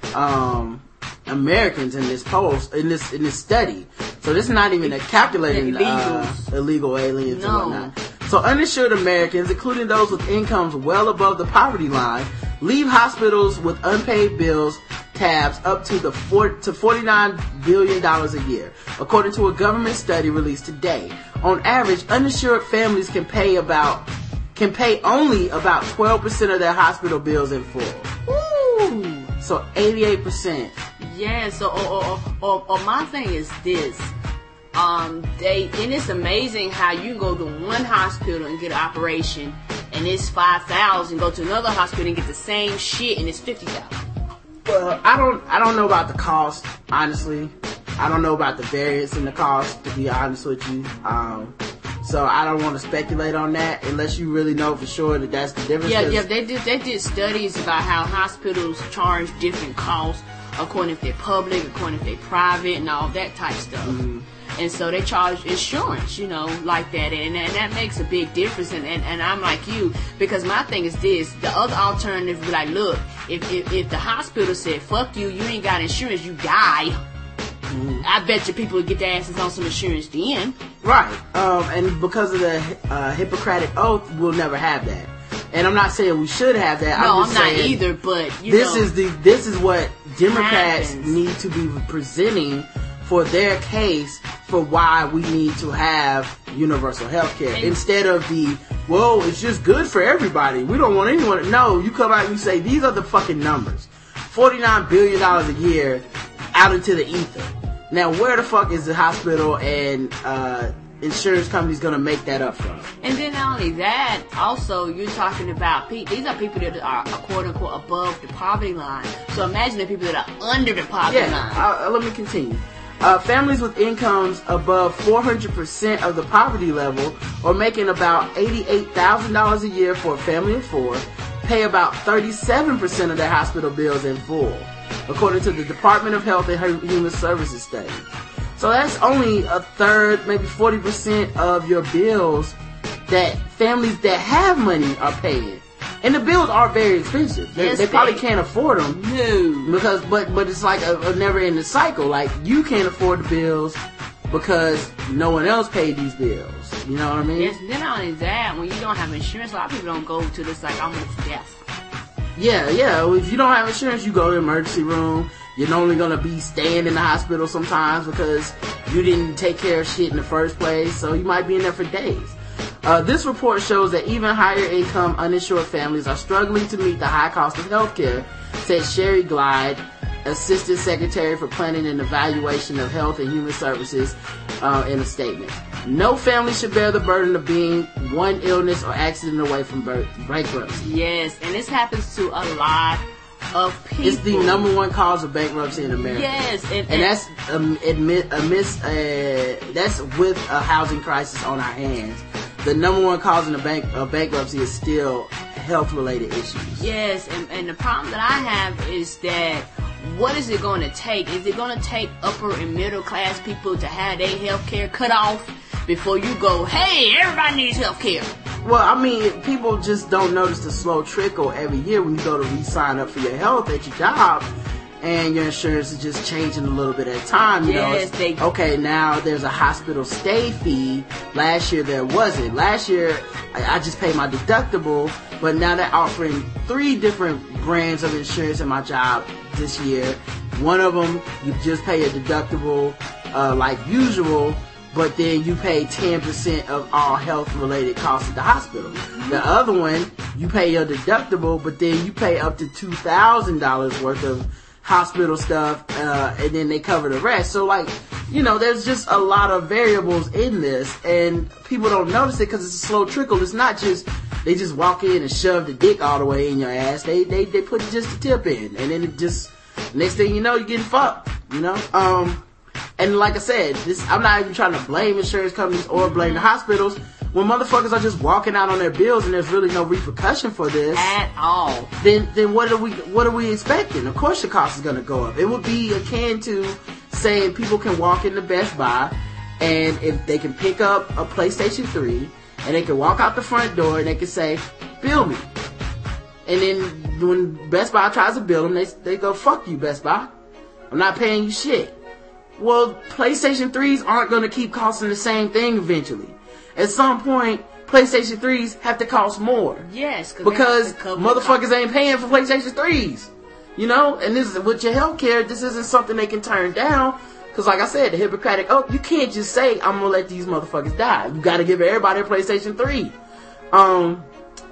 um, Americans in this post, in this in this study. So this is not even a calculating uh, illegal aliens no. and whatnot. So uninsured Americans, including those with incomes well above the poverty line, leave hospitals with unpaid bills tabs up to the four, to forty-nine billion dollars a year, according to a government study released today. On average, uninsured families can pay about can pay only about twelve percent of their hospital bills in full. Ooh. So eighty-eight percent. Yeah, so or, or, or, or my thing is this. Um, they and it's amazing how you can go to one hospital and get an operation and it's five thousand, go to another hospital and get the same shit and it's fifty thousand. Well, I don't I don't know about the cost, honestly. I don't know about the variance in the cost, to be honest with you. Um, so I don't want to speculate on that unless you really know for sure that that's the difference. Yeah, yeah, they did they did studies about how hospitals charge different costs according if they're public, according if they're private, and all that type stuff. Mm-hmm. And so they charge insurance, you know, like that, and, and that makes a big difference. And, and, and I'm like you, because my thing is this: the other alternative would be like, look, if, if if the hospital said, "Fuck you, you ain't got insurance, you die," mm-hmm. I bet you people would get their asses on some insurance then. Right. Um, and because of the uh, Hippocratic Oath, we'll never have that. And I'm not saying we should have that. No, I'm, just I'm not saying either. But you this know, is the this is what Democrats happens. need to be presenting for their case for why we need to have universal health care. Instead of the, well, it's just good for everybody. We don't want anyone to know. You come out and you say, these are the fucking numbers. forty-nine billion dollars a year out into the ether. Now, where the fuck is the hospital and uh, insurance companies going to make that up from? And then not only that, also you're talking about pe- these are people that are quote unquote above the poverty line. So imagine the people that are under the poverty yeah, line. Uh, let me continue. Uh, families with incomes above four hundred percent of the poverty level, or making about eighty-eight thousand dollars a year for a family of four, pay about thirty-seven percent of their hospital bills in full, according to the Department of Health and Human Services study. So that's only a third, maybe forty percent of your bills that families that have money are paying. And the bills are very expensive. They, Yes, they probably they- can't afford them. No. Because, but, but it's like a, a never-ending cycle. Like, you can't afford the bills because no one else paid these bills. You know what I mean? Yes, then not only that, when you don't have insurance, a lot of people don't go to this like almost death. Yeah, yeah. If you don't have insurance, you go to the emergency room. You're only gonna be staying in the hospital sometimes because you didn't take care of shit in the first place. So you might be in there for days. Uh, this report shows that even higher income uninsured families are struggling to meet the high cost of healthcare, said Sherry Glide, Assistant Secretary for Planning and Evaluation of Health and Human Services, uh, in a statement. No family should bear the burden of being one illness or accident away from birth, bankruptcy. Yes, and this happens to a lot of people. It's the number one cause of bankruptcy in America. Yes, and, And that's um, admit, amidst, uh, that's with a housing crisis on our hands. The number one cause in a bank of bankruptcy is still health-related issues. Yes, and, and the problem that I have is that what is it going to take? Is it going to take upper and middle class people to have their health care cut off before you go, hey, everybody needs health care? Well, I mean, people just don't notice the slow trickle every year when you go to re-sign up for your health at your job, and your insurance is just changing a little bit at a time. You Yes, know, they- it's, okay, now there's a hospital stay fee. Last year there wasn't. Last year I, I just paid my deductible, but now they're offering three different brands of insurance in my job this year. One of them, you just pay a deductible uh, like usual, but then you pay ten percent of all health-related costs at the hospital. The other one, you pay your deductible, but then you pay up to two thousand dollars worth of hospital stuff, uh, and then they cover the rest. So, like, you know, there's just a lot of variables in this, and people don't notice it because it's a slow trickle. It's not just, they just walk in and shove the dick all the way in your ass. They, they, they put just a tip in, and then it just, next thing you know, you're getting fucked, you know? Um, and like I said, this, I'm not even trying to blame insurance companies or blame the hospitals. When motherfuckers are just walking out on their bills and there's really no repercussion for this, At all. then then what are we what are we expecting? Of course the cost is gonna go up. It would be akin to saying people can walk into Best Buy and if they can pick up a PlayStation three and they can walk out the front door and they can say, bill me. And then when Best Buy tries to bill them, they they go, fuck you, Best Buy. I'm not paying you shit. Well, PlayStation threes aren't gonna keep costing the same thing eventually. At some point, PlayStation threes have to cost more. Yes, Because they have to cover motherfuckers the ain't paying for PlayStation threes. You know? And this is, with your healthcare, this isn't something they can turn down. Cause like I said, the Hippocratic Oath, you can't just say, I'm gonna let these motherfuckers die. You gotta give everybody a PlayStation three. Um,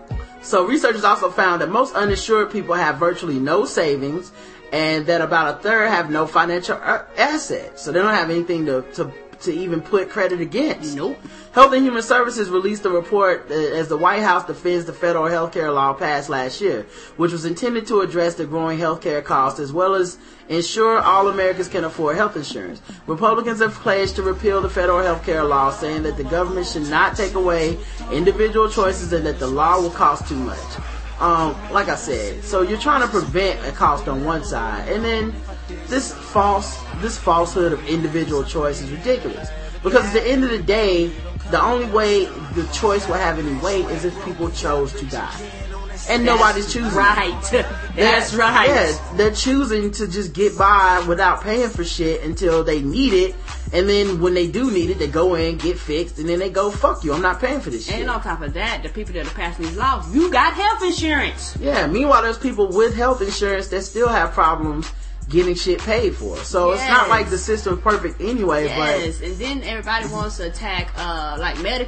so researchers also found that most uninsured people have virtually no savings, and that about a third have no financial uh, assets. So they don't have anything to, to, to even put credit against. Nope. Health and Human Services released a report uh, as the White House defends the federal health care law passed last year, which was intended to address the growing health care costs as well as ensure all Americans can afford health insurance. Republicans have pledged to repeal the federal health care law, saying that the government should not take away individual choices and that the law will cost too much. Um, like I said, so you're trying to prevent a cost on one side, and then this false, this falsehood of individual choice is ridiculous. Because at the end of the day, the only way the choice will have any weight is if people chose to die. And nobody's choosing. Right. That's right. Yeah, they're choosing to just get by without paying for shit until they need it. And then when they do need it, they go in, get fixed, and then they go, fuck you, I'm not paying for this shit. And on top of that, the people that are passing these laws, you got health insurance. Yeah, meanwhile, there's people with health insurance that still have problems getting shit paid for. So Yes. it's not like the system's perfect anyway, Yes, and then everybody wants to attack, uh, like Medi-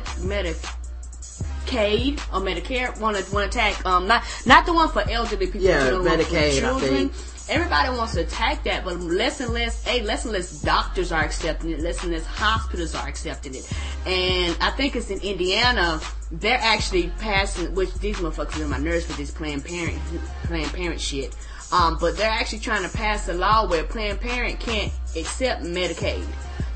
Medicaid or Medicare. Want to want to attack, um, not not the one for elderly people. Yeah, the one for Medicaid, I children. think. Everybody wants to attack that, but less and less, hey, less and less doctors are accepting it. Less and less hospitals are accepting it. And I think it's in Indiana. They're actually passing, which these motherfuckers are my nerves for this Planned Parent, Planned Parent shit. Um, but they're actually trying to pass a law where Planned Parent can't accept Medicaid.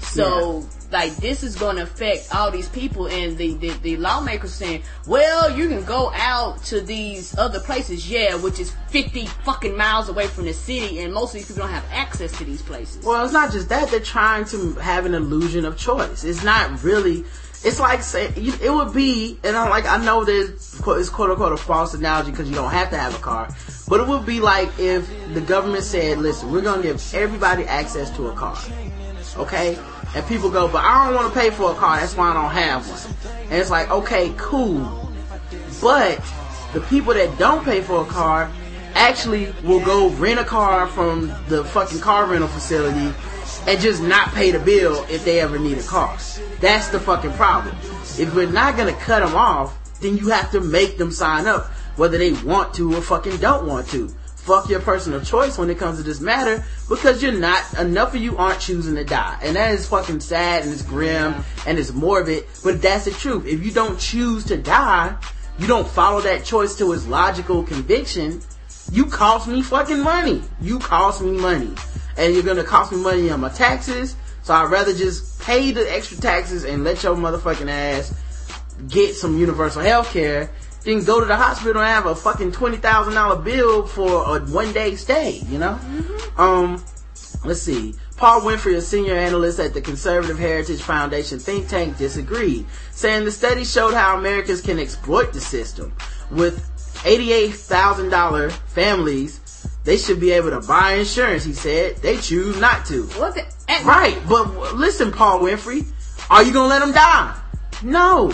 So, yeah. like, this is going to affect all these people, and the, the, the lawmakers saying, well, you can go out to these other places, yeah, which is fifty fucking miles away from the city, and most of these people don't have access to these places. Well, it's not just that. They're trying to have an illusion of choice. It's not really... It's like say it would be, and I'm like I know that it's quote unquote a false analogy because you don't have to have a car, but it would be like if the government said, "Listen, we're gonna give everybody access to a car, okay?" And people go, "But I don't want to pay for a car. That's why I don't have one." And it's like, okay, cool, but the people that don't pay for a car actually will go rent a car from the fucking car rental facility and just not pay the bill if they ever need a car. That's the fucking problem. If we're not gonna cut them off, then you have to make them sign up, whether they want to or fucking don't want to. Fuck your personal choice when it comes to this matter, because you're not, enough of you aren't choosing to die. And that is fucking sad, and it's grim, and it's morbid, but that's the truth. If you don't choose to die, you don't follow that choice to its logical conviction, you cost me fucking money. You cost me money. And you're gonna cost me money on my taxes, so I'd rather just pay the extra taxes and let your motherfucking ass get some universal health care than go to the hospital and have a fucking twenty thousand dollars bill for a one day stay, you know? Mm-hmm. Um, let's see. Paul Winfrey, a senior analyst at the Conservative Heritage Foundation think tank, disagreed, saying the study showed how Americans can exploit the system. With eighty-eight thousand dollars families, they should be able to buy insurance, he said. They choose not to. What's it? Right, but listen, Paul Winfrey, are you gonna let them die? No.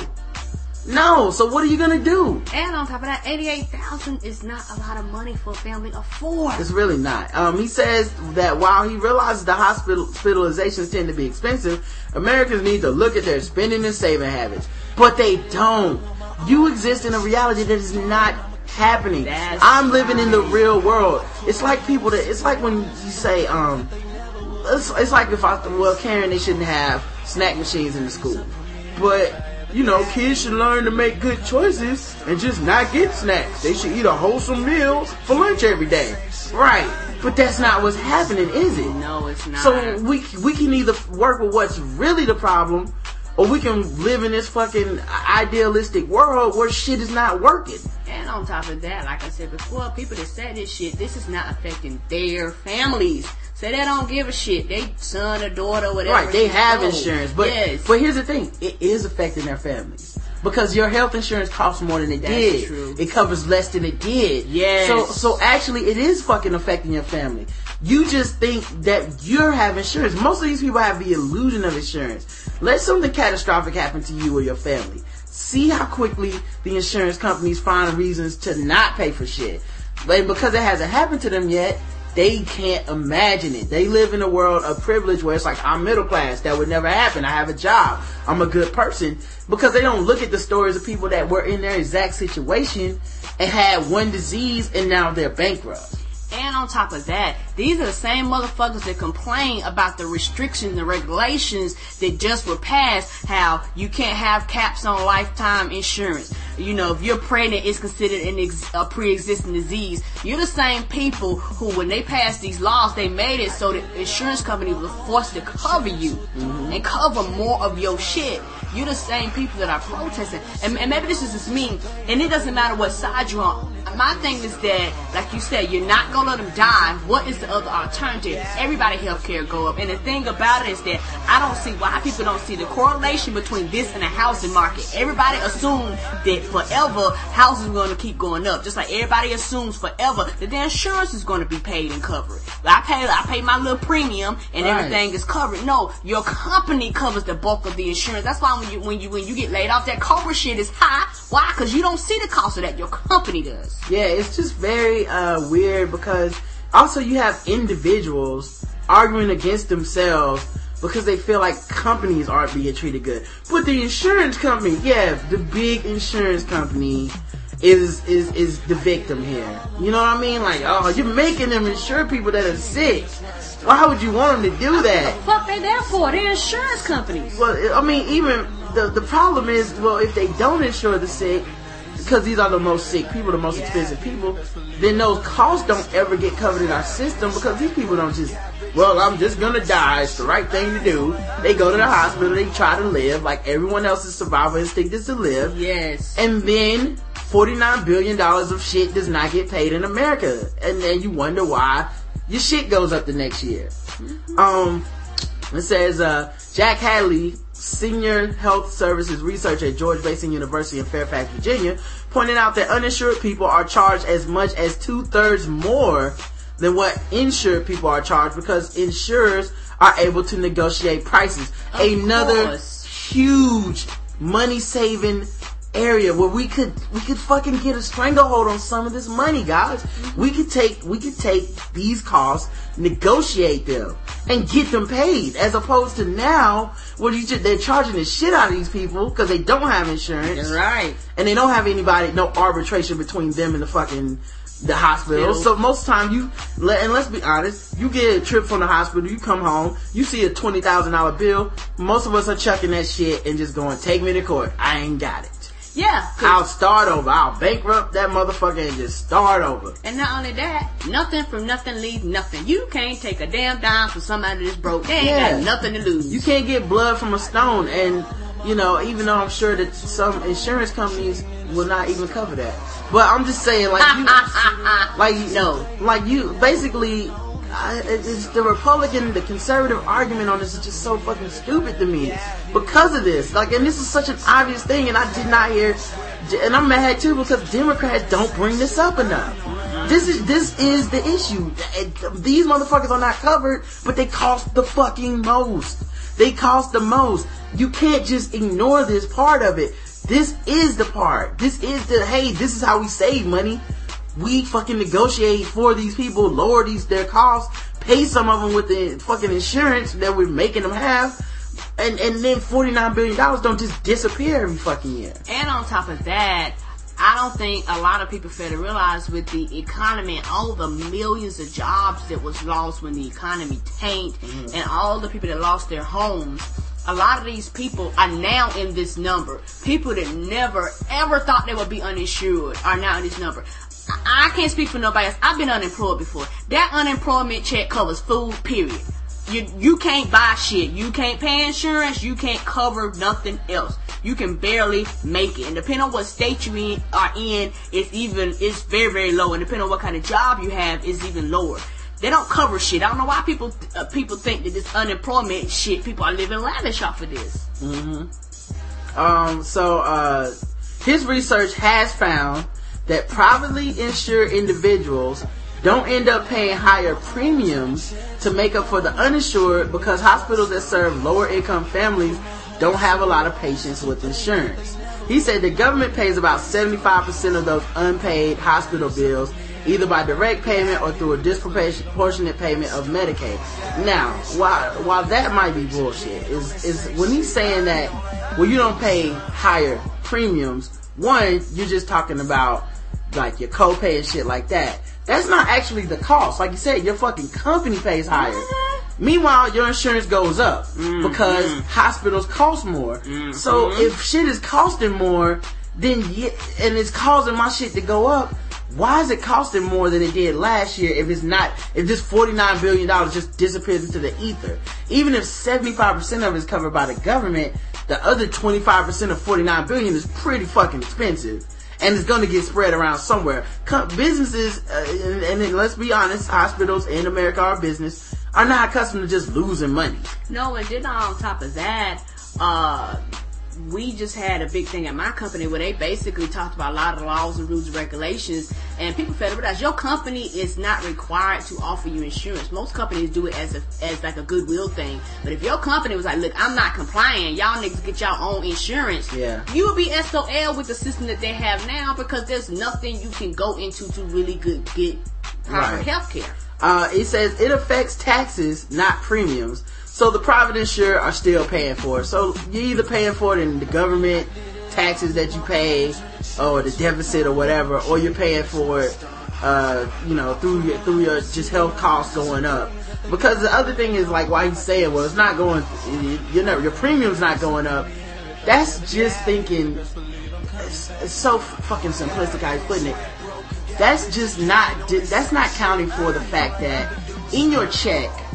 No, so what are you gonna do? And on top of that, eighty-eight thousand dollars is not a lot of money for a family of four. It's really not. Um, he says that while he realizes the hospital hospitalizations tend to be expensive, Americans need to look at their spending and saving habits. But they don't. You exist in a reality that is not happening. That's I'm living right. in the real world. It's like people that, it's like when you say, um, it's, it's like if I, well, Karen, they shouldn't have snack machines in the school. But, you know, kids should learn to make good choices and just not get snacks. They should eat a wholesome meal for lunch every day. Right. But that's not what's happening, is it? No, it's not. So we, we can either work with what's really the problem, or we can live in this fucking idealistic world where shit is not working. And on top of that, like I said before, people that say this shit, this is not affecting their families. So they don't give a shit. They son or daughter, whatever. Right, they have go. insurance. But, yes. but here's the thing. It is affecting their families. Because your health insurance costs more than it That's did. True. It covers less than it did. Yes. So, so actually it is fucking affecting your family. You just think that you're having insurance. Most of these people have the illusion of insurance. Let something catastrophic happen to you or your family. See how quickly the insurance companies find reasons to not pay for shit. But because it hasn't happened to them yet, they can't imagine it. They live in a world of privilege where it's like, I'm middle class. That would never happen. I have a job. I'm a good person. Because they don't look at the stories of people that were in their exact situation and had one disease and now they're bankrupt. And on top of that, these are the same motherfuckers that complain about the restrictions and regulations that just were passed, how you can't have caps on lifetime insurance. You know, if you're pregnant, it's considered an ex- a pre-existing disease. You're the same people who, when they passed these laws, they made it so that insurance companies were forced to cover you mm-hmm. and cover more of your shit. You're the same people that are protesting. And, and maybe this is just me, and it doesn't matter what side you're on. My thing is that, like you said, you're not going to let them die. What is the other alternative? Everybody healthcare go up. And the thing about it is that I don't see why people don't see the correlation between this and the housing market. Everybody assumes that forever houses are going to keep going up. Just like everybody assumes forever that their insurance is going to be paid and covered. I pay, I pay my little premium and right. everything is covered. No, your company covers the bulk of the insurance. That's why when you when you when you get laid off, that COBRA shit is high. Why? Because you don't see the cost of that. Your company does. Yeah, it's just very uh, weird because also you have individuals arguing against themselves because they feel like companies aren't being treated good. But the insurance company, yeah, the big insurance company is is is the victim here. You know what I mean? Like, oh, you're making them insure people that are sick. Why would you want them to do that? What the fuck they there for? They're insurance companies. Well, I mean, even the the problem is, well, if they don't insure the sick, because these are the most sick people, the most expensive people, then those costs don't ever get covered in our system because these people don't just well, I'm just gonna die. It's the right thing to do. They go to the hospital. They try to live like everyone else's survival instinct is to live. Yes. And then forty-nine billion dollars of shit does not get paid in America. And then you wonder why your shit goes up the next year. Mm-hmm. Um, it says, uh, Jack Hadley, senior health services researcher at George Mason University in Fairfax, Virginia, pointed out that uninsured people are charged as much as two-thirds more than what insured people are charged because insurers are able to negotiate prices. Of Another course. huge money-saving area where we could we could fucking get a stranglehold on some of this money, guys. Mm-hmm. We could take we could take these costs, negotiate them, and get them paid, as opposed to now where you just, they're charging the shit out of these people because they don't have insurance. That's right. And they don't have anybody, no arbitration between them and the fucking the hospital. So most of the time you, and let's be honest, you get a trip from the hospital, you come home, you see a twenty thousand dollars bill, most of us are chucking that shit and just going, take me to court. I ain't got it. Yeah. I'll start over. I'll bankrupt that motherfucker and just start over. And not only that, nothing from nothing leaves nothing. You can't take a damn dime from somebody that's broke. They ain't Yeah. got nothing to lose. You can't get blood from a stone. And, you know, even though I'm sure that some insurance companies will not even cover that. But I'm just saying, like, you, like, No. like you, basically, I, it's the Republican, the conservative argument on this is just so fucking stupid to me because of this. Like, and this is such an obvious thing, and I did not hear, and I'm mad too because Democrats don't bring this up enough. This is this is the issue. These motherfuckers are not covered, but they cost the fucking most. They cost the most. You can't just ignore this part of it. This is the part. This is the, hey, this is how we save money. We fucking negotiate for these people, lower these their costs, pay some of them with the fucking insurance that we're making them have, and and then forty-nine billion dollars don't just disappear every fucking year. And on top of that, I don't think a lot of people fail to realize with the economy and all the millions of jobs that was lost when the economy tanked, mm-hmm. and all the people that lost their homes, a lot of these people are now in this number. People that never ever thought they would be uninsured are now in this number. I can't speak for nobody else. I've been unemployed before. That unemployment check covers food, period. You you can't buy shit. You can't pay insurance. You can't cover nothing else. You can barely make it. And depending on what state you in, are in, it's even, it's very, very low. And depending on what kind of job you have, it's even lower. They don't cover shit. I don't know why people uh, people think that this unemployment shit, people are living lavish off of this. Mm-hmm. Um, so, uh, his research has found that privately insured individuals don't end up paying higher premiums to make up for the uninsured because hospitals that serve lower income families don't have a lot of patients with insurance. He said the government pays about seventy-five percent of those unpaid hospital bills either by direct payment or through a disproportionate payment of Medicaid. Now, while while that might be bullshit, is is when he's saying that, well, you don't pay higher premiums, one, you're just talking about like your copay and shit like that. That's not actually the cost. Like you said, your fucking company pays higher. Meanwhile, your insurance goes up mm, because mm. hospitals cost more. Mm, so mm. if shit is costing more, then you, and it's causing my shit to go up, why is it costing more than it did last year if it's not, if this forty-nine billion dollars just disappears into the ether? Even if seventy-five percent of it is covered by the government, the other twenty-five percent of forty-nine billion dollars is pretty fucking expensive. And it's going to get spread around somewhere. Com- businesses, uh, and, and then let's be honest, hospitals in America are business, are not accustomed to just losing money. No, and then on top of that, uh, we just had a big thing at my company where they basically talked about a lot of the laws and rules and regulations, and people fail to realize your company is not required to offer you insurance. Most companies do it as a as like a goodwill thing, but if your company was like, look, I'm not complying, y'all niggas get y'all own insurance, yeah, you would be S O L with the system that they have now because there's nothing you can go into to really good get proper right. health care. Uh, it says it affects taxes, not premiums. So the private insured are still paying for it. So you're either paying for it in the government taxes that you pay, or the deficit or whatever, or you're paying for it, uh, you know, through your, through your just health costs going up. Because the other thing is like why he's saying, well, it's not going, you know, your premium's not going up. That's just thinking. It's, it's so fucking simplistic how he's putting it. That's just not. That's not counting for the fact that in your check,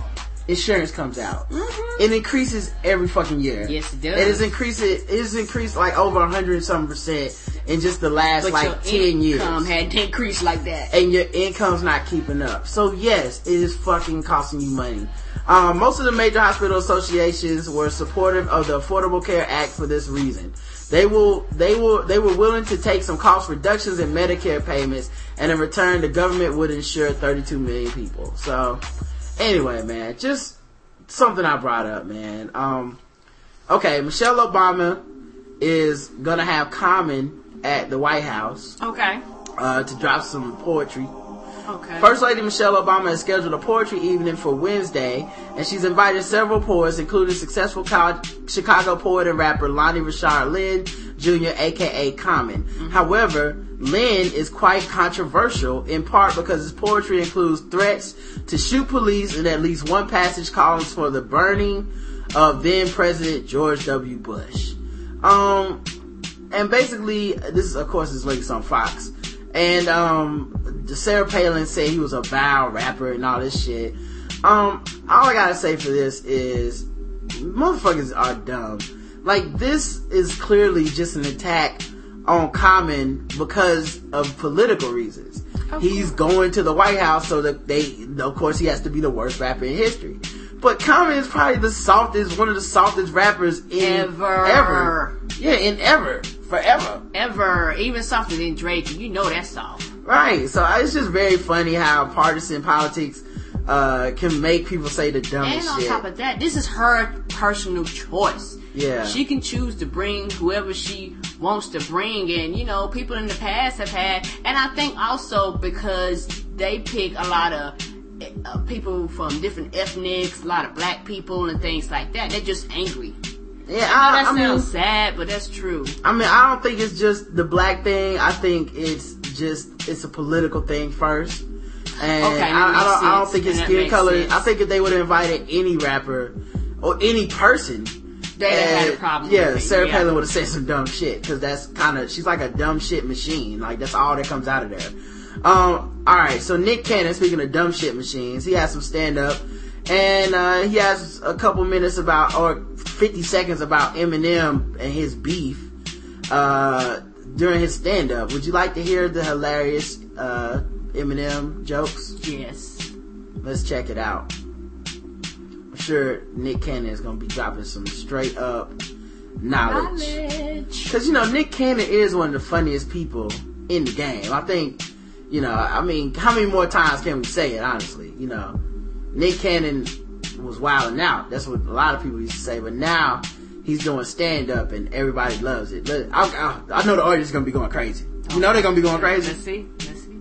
insurance comes out. Mm-hmm. It increases every fucking year. Yes, it does. It is increased. It is increased like over a hundred and something percent in just the last but like your ten years. income had to increase like that, and your income's not keeping up. So yes, it is fucking costing you money. Um, most of the major hospital associations were supportive of the Affordable Care Act for this reason. They will, they will, they were willing to take some cost reductions in Medicare payments, and in return, the government would insure thirty-two million people. So, anyway, man, just something I brought up, man. Um, okay, Michelle Obama is gonna have Common at the White House. Okay. Uh, to drop some poetry. Okay. First Lady Michelle Obama has scheduled a poetry evening for Wednesday, and she's invited several poets, including successful Chicago poet and rapper Lonnie Richard Lynn Junior, aka Common. Mm-hmm. However, Lynn is quite controversial, in part because his poetry includes threats to shoot police and at least one passage calls for the burning of then President George W. Bush. Um, and basically, this is, of course, is linked on Fox. And, um, Sarah Palin said he was a vile rapper and all this shit. Um, all I gotta say for this is, motherfuckers are dumb. Like, this is clearly just an attack on Common because of political reasons. Okay. He's going to the White House so that they, of course, he has to be the worst rapper in history. But Common is probably the softest, one of the softest rappers in ever. Ever. Yeah, in ever. Forever. Ever. Even softer than Drake. You know that's soft. Right. So it's just very funny how partisan politics uh can make people say the dumbest shit. And on shit. top of that, this is her personal choice. Yeah. She can choose to bring whoever she wants to bring. And, you know, people in the past have had, and I think also because they pick a lot of uh, people from different ethnics, a lot of black people and things like that. They're just angry. Yeah, I, I, that I sounds mean, sad, but that's true. I mean, I don't think it's just the black thing. I think it's just, it's a political thing first. And okay, I, I, don't, I don't think it's skin color. Sense. I think if they would have invited any rapper or any person, they'd have had a problem. Yeah, with Sarah it, Palin yeah. would have said some dumb shit, because that's kind of, she's like a dumb shit machine. Like, that's all that comes out of there. Um, alright, so Nick Cannon, speaking of dumb shit machines, he has some stand up, and uh, he has a couple minutes about, or fifty seconds about Eminem and his beef uh, during his stand up. Would you like to hear the hilarious uh, Eminem jokes? Yes. Let's check it out. I'm sure Nick Cannon is going to be dropping some straight up knowledge. Because, you know, Nick Cannon is one of the funniest people in the game. I think, you know, I mean, how many more times can we say it, honestly? You know, Nick Cannon was wilding out. That's what a lot of people used to say. But now he's doing stand up and everybody loves it. Look, I, I, I know the audience is going to be going crazy. You know they're going to be going crazy. Let's see. Let's see.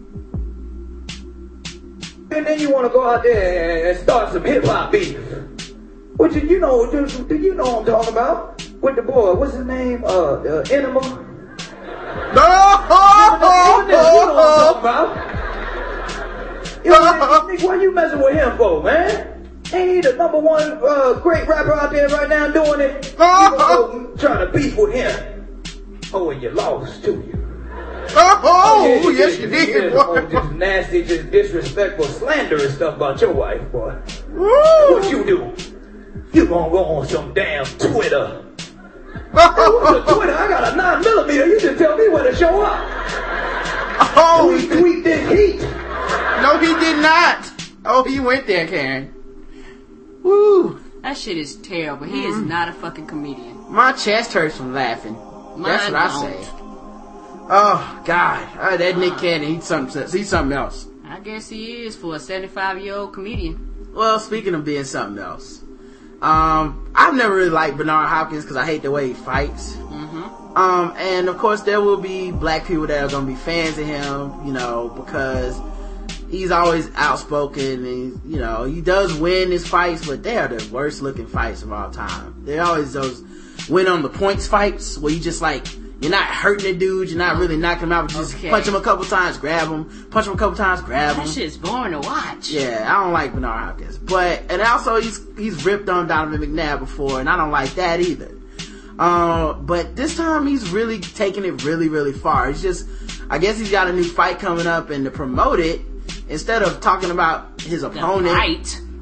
And then you want to go out there and start some hip hop beef. Which you know, do, do you know what I'm talking about? With the boy, what's his name? Uh, uh Enema. No! You know what I'm talking about? Yo, man, why you messing with him for, man? Ain't he the number one uh, great rapper out there right now doing it? You go trying to beef with him. Oh, and you lost, too, you. Oh, Oh, yeah, you yes, did. you You did. said all just nasty, just disrespectful, slanderous stuff about your wife, boy. Woo! What you do? You gonna go on some damn Twitter. Hey, what's a Twitter? I got a nine millimeter. You just tell me where to show up. Oh, We tweet this heat. no, he did not. Oh, he went there, Karen. Woo! That shit is terrible. He Mm-hmm. is not a fucking comedian. My chest hurts from laughing. Mine That's what I don't. say. Oh God, uh, that Nick Cannon, he's something. He's something else. I guess he is for a seventy-five year old comedian. Well, speaking of being something else, um, I've never really liked Bernard Hopkins because I hate the way he fights. Mm-hmm. Um, and of course there will be black people that are gonna be fans of him, you know, because he's always outspoken and, you know, he does win his fights, but they are the worst looking fights of all time. They're always those win on the points fights where you just like, you're not hurting the dude, you're not really knocking him out, but you just Okay. punch him a couple times, grab him, punch him a couple times, grab him. That shit's boring to watch. Yeah, I don't like Bernard Hopkins. But, and also he's, he's ripped on Donovan McNabb before, and I don't like that either. Uh, but this time he's really taking it really, really far. It's just, I guess he's got a new fight coming up, and to promote it, instead of talking about his The opponent, fight.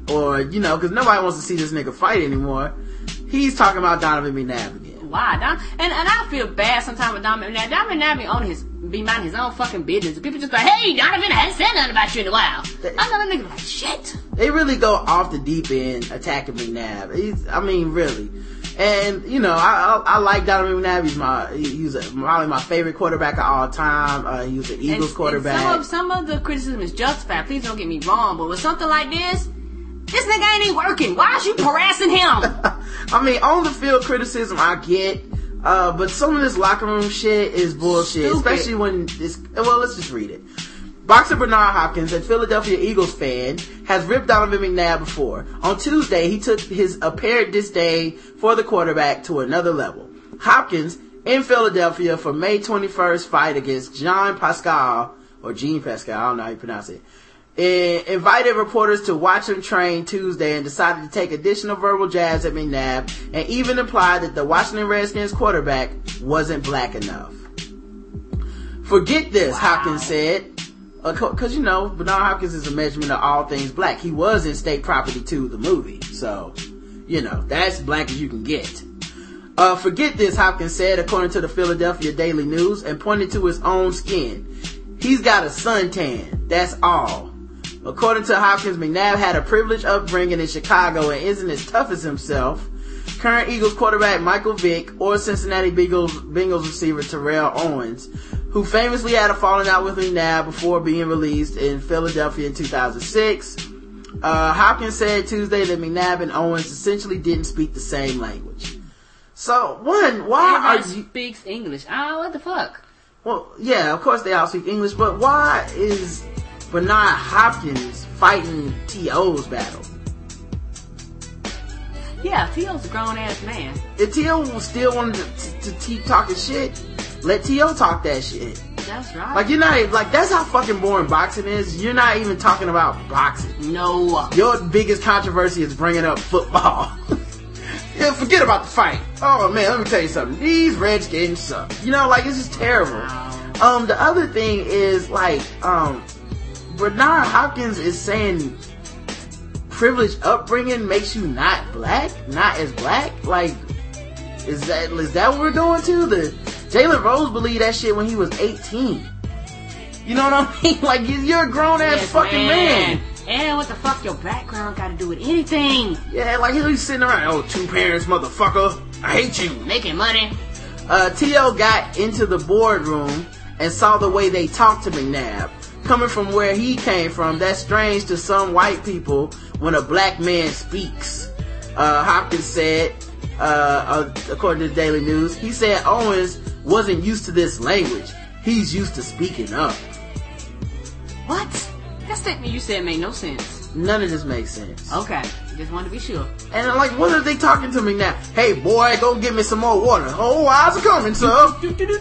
or, you know, cause nobody wants to see this nigga fight anymore. He's talking about Donovan McNabb again. Why? Don- and, and I feel bad sometimes with Donovan McNabb. Donovan McNabb be on his, be minding his own fucking business. People just like, hey, Donovan, I haven't said nothing about you in a while. They, I know that nigga like, shit. They really go off the deep end attacking McNabb. He's, I mean, really. And, you know, I, I, I like Donovan McNabb. He's my, he's a, probably my favorite quarterback of all time. Uh, he was an Eagles and, quarterback. And some of, some of the criticism is justified. Please don't get me wrong, but with something like this, this nigga ain't even working. Why is you harassing him? I mean, on the field criticism I get, uh, but some of this locker room shit is bullshit. Stupid. Especially when it's, well, let's just read it. Boxer Bernard Hopkins, a Philadelphia Eagles fan, has ripped Donovan McNabb before. On Tuesday, he took his apparent disdain for the quarterback to another level. Hopkins, in Philadelphia for May twenty-first fight against Jean Pascal, or Jean Pascal, I don't know how you pronounce it, invited reporters to watch him train Tuesday and decided to take additional verbal jabs at McNabb and even implied that the Washington Redskins quarterback wasn't black enough. Forget this, wow. Hopkins said. Because, you know, Bernard Hopkins is a measurement of all things black. He was in State Property two, the movie. So, you know, that's black as you can get. Uh, forget this, Hopkins said, according to the Philadelphia Daily News, and pointed to his own skin. He's got a suntan. That's all. According to Hopkins, McNabb had a privileged upbringing in Chicago and isn't as tough as himself. Current Eagles quarterback Michael Vick or Cincinnati Bengals, Bengals receiver Terrell Owens, who famously had a falling out with McNabb before being released in Philadelphia in two thousand six. Uh, Hopkins said Tuesday that McNabb and Owens essentially didn't speak the same language. So, one, why Everybody are you... speaks English. Oh, what the fuck? Well, yeah, of course they all speak English, but why is Bernard Hopkins fighting T O's battle? Yeah, T O's a grown-ass man. If T O still wanted to, to, to keep talking shit, let T O talk that shit. That's right. Like, you're not even, like, that's how fucking boring boxing is. You're not even talking about boxing. No. Your biggest controversy is bringing up football. Yeah, forget about the fight. Oh, man, let me tell you something. These Redskins suck. You know, like, it's just terrible. Wow. Um, the other thing is, like, um, Bernard Hopkins is saying privileged upbringing makes you not black? Not as black? Like, is that, is that what we're doing to? The Jalen Rose believed that shit when he was eighteen. You know what I mean? Like, you're a grown ass yes, fucking man. man. And what the fuck your background got to do with anything? Yeah, like he's sitting around, oh, two parents, motherfucker. I hate you. Making money. Uh, T O got into the boardroom and saw the way they talked to McNabb. Coming from where he came from, that's strange to some white people when a black man speaks. Uh, Hopkins said, uh, uh, according to the Daily News, he said Owens wasn't used to this language. He's used to speaking up. What? That statement you said made no sense. None of this makes sense. Okay, just wanted to be sure. And like, what are they talking to me now? Hey boy, go get me some more water. Oh, eyes are coming, sir. I'll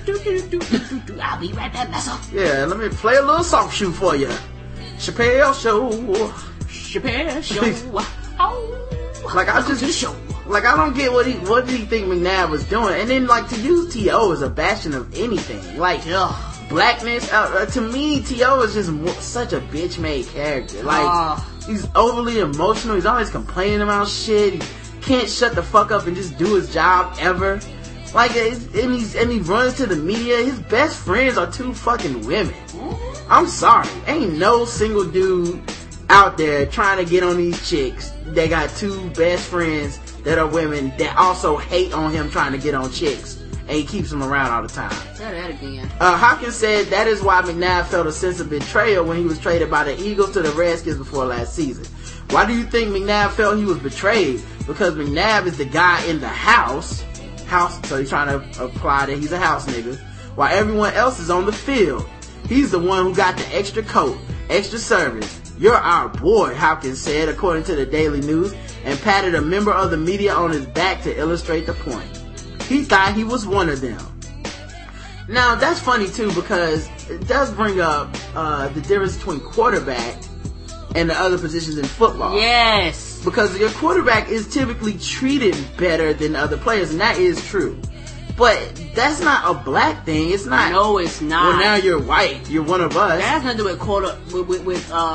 be right back, massa. Yeah, let me play a little soft shoe for you. Chappelle Show. Chappelle Show. Oh, like I just, to the show. Like I don't get what he, what did he think McNabb was doing? And then like to use T O as a bastion of anything, like ugh. Blackness, uh, uh, to me, T O is just mo- such a bitch-made character. Like, uh, he's overly emotional. He's always complaining about shit. He can't shut the fuck up and just do his job ever. Like, and he's and he runs to the media. His best friends are two fucking women. I'm sorry, ain't no single dude out there trying to get on these chicks. They got two best friends that are women that also hate on him trying to get on chicks. And he keeps them around all the time. Say that again. Uh, Hopkins said that is why McNabb felt a sense of betrayal when he was traded by the Eagles to the Redskins before last season. Why do you think McNabb felt he was betrayed? Because McNabb is the guy in the house. House, so he's trying to apply that he's a house nigga. While everyone else is on the field. He's the one who got the extra coat, extra service. You're our boy, Hopkins said, according to the Daily News, and patted a member of the media on his back to illustrate the point. He thought he was one of them. Now, that's funny, too, because it does bring up uh, the difference between quarterback and the other positions in football. Yes. Because your quarterback is typically treated better than other players, and that is true. But that's not a black thing. It's not. No, it's not. Well, now you're white. You're one of us. That has nothing to do with quarter, with, with, with uh,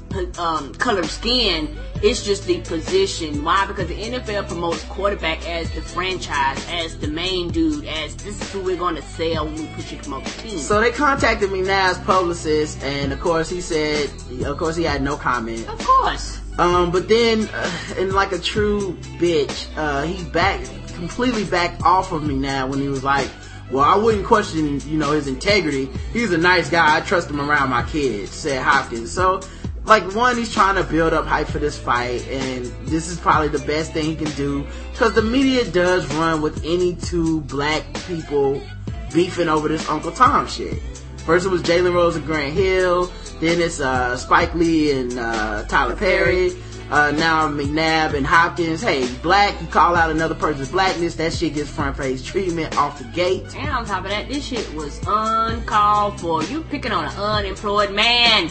um, color of skin. It's just the position. Why? Because the N F L promotes quarterback as the franchise, as the main dude, as this is who we're going to sell when we put you to promote the team. So they contacted McNabb's publicist, and of course he said, of course he had no comment. Of course. Um, but then, uh, in like a true bitch, uh, he backed, completely backed off of McNabb when he was like, well, I wouldn't question, you know, his integrity. He's a nice guy. I trust him around my kids, said Hopkins. So, like, one, he's trying to build up hype for this fight, and this is probably the best thing he can do, because the media does run with any two black people beefing over this Uncle Tom shit. First it was Jalen Rose and Grant Hill, then it's uh, Spike Lee and uh, Tyler Perry, uh, now McNabb and Hopkins. Hey, black, you call out another person's blackness, that shit gets front page treatment off the gate. And on top of that, this shit was uncalled for. You picking on an unemployed man.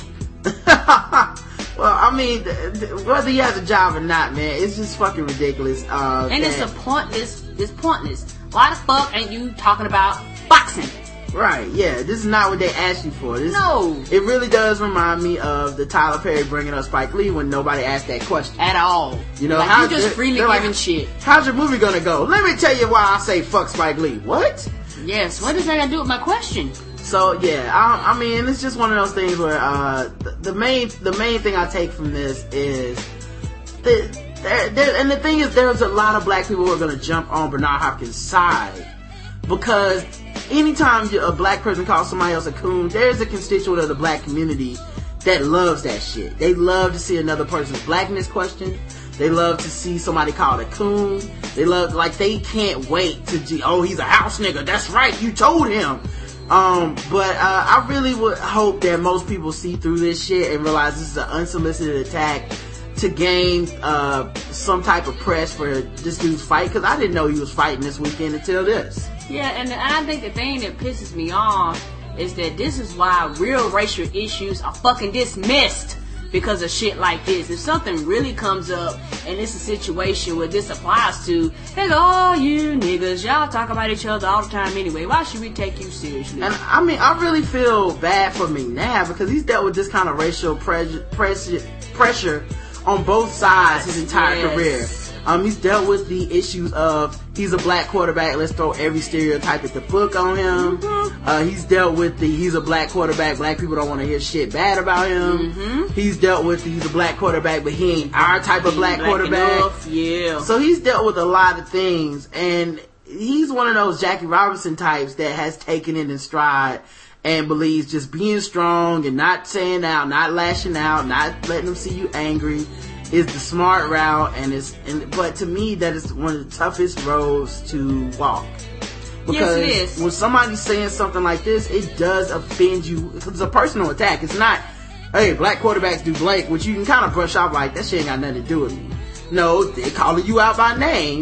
Well, I mean, th- th- whether he has a job or not, man, it's just fucking ridiculous. Uh, and it's a pointless, it's pointless. Why the fuck ain't you talking about boxing? Right, yeah, this is not what they asked you for. This, no. It really does remind me of the Tyler Perry bringing up Spike Lee when nobody asked that question. At all. You know, like, how you just freely giving like, shit. How's your movie gonna go? Let me tell you why I say fuck Spike Lee. What? Yes, what does that got to do with my question? So yeah, I, I mean, it's just one of those things where uh, the, the main the main thing I take from this is, the, there, there, and the thing is, there's a lot of black people who are going to jump on Bernard Hopkins' side, because anytime a black person calls somebody else a coon, there's a constituent of the black community that loves that shit. They love to see another person's blackness questioned. They love to see somebody called a coon. They love, like, they can't wait to, oh, he's a house nigga. That's right, you told him. Um, but, uh, I really would hope that most people see through this shit and realize this is an unsolicited attack to gain, uh, some type of press for this dude's fight, because I didn't know he was fighting this weekend until this. Yeah, and, and I think the thing that pisses me off is that this is why real racial issues are fucking dismissed because of shit like this. If something really comes up and it's a situation where this applies to, they go, oh, you niggas, y'all talk about each other all the time anyway. Why should we take you seriously? And I mean, I really feel bad for McNabb because he's dealt with this kind of racial pressure, pressure, pressure on both sides his entire yes. career. Um, he's dealt with the issues of he's a black quarterback, let's throw every stereotype at the book on him. Mm-hmm. Uh, he's dealt with the he's a black quarterback, black people don't want to hear shit bad about him. Mm-hmm. He's dealt with the, he's a black quarterback, but he ain't our type of black, black quarterback. Enough. Yeah. So he's dealt with a lot of things, and he's one of those Jackie Robinson types that has taken it in stride and believes just being strong and not saying out, not lashing out, not letting them see you angry is the smart route, and it's and but to me that is one of the toughest roads to walk. Because yes, it is. When somebody's saying something like this, it does offend you. It's a personal attack. It's not, hey, black quarterbacks do blank, which you can kind of brush off like that shit ain't got nothing to do with me. No, they calling you out by name,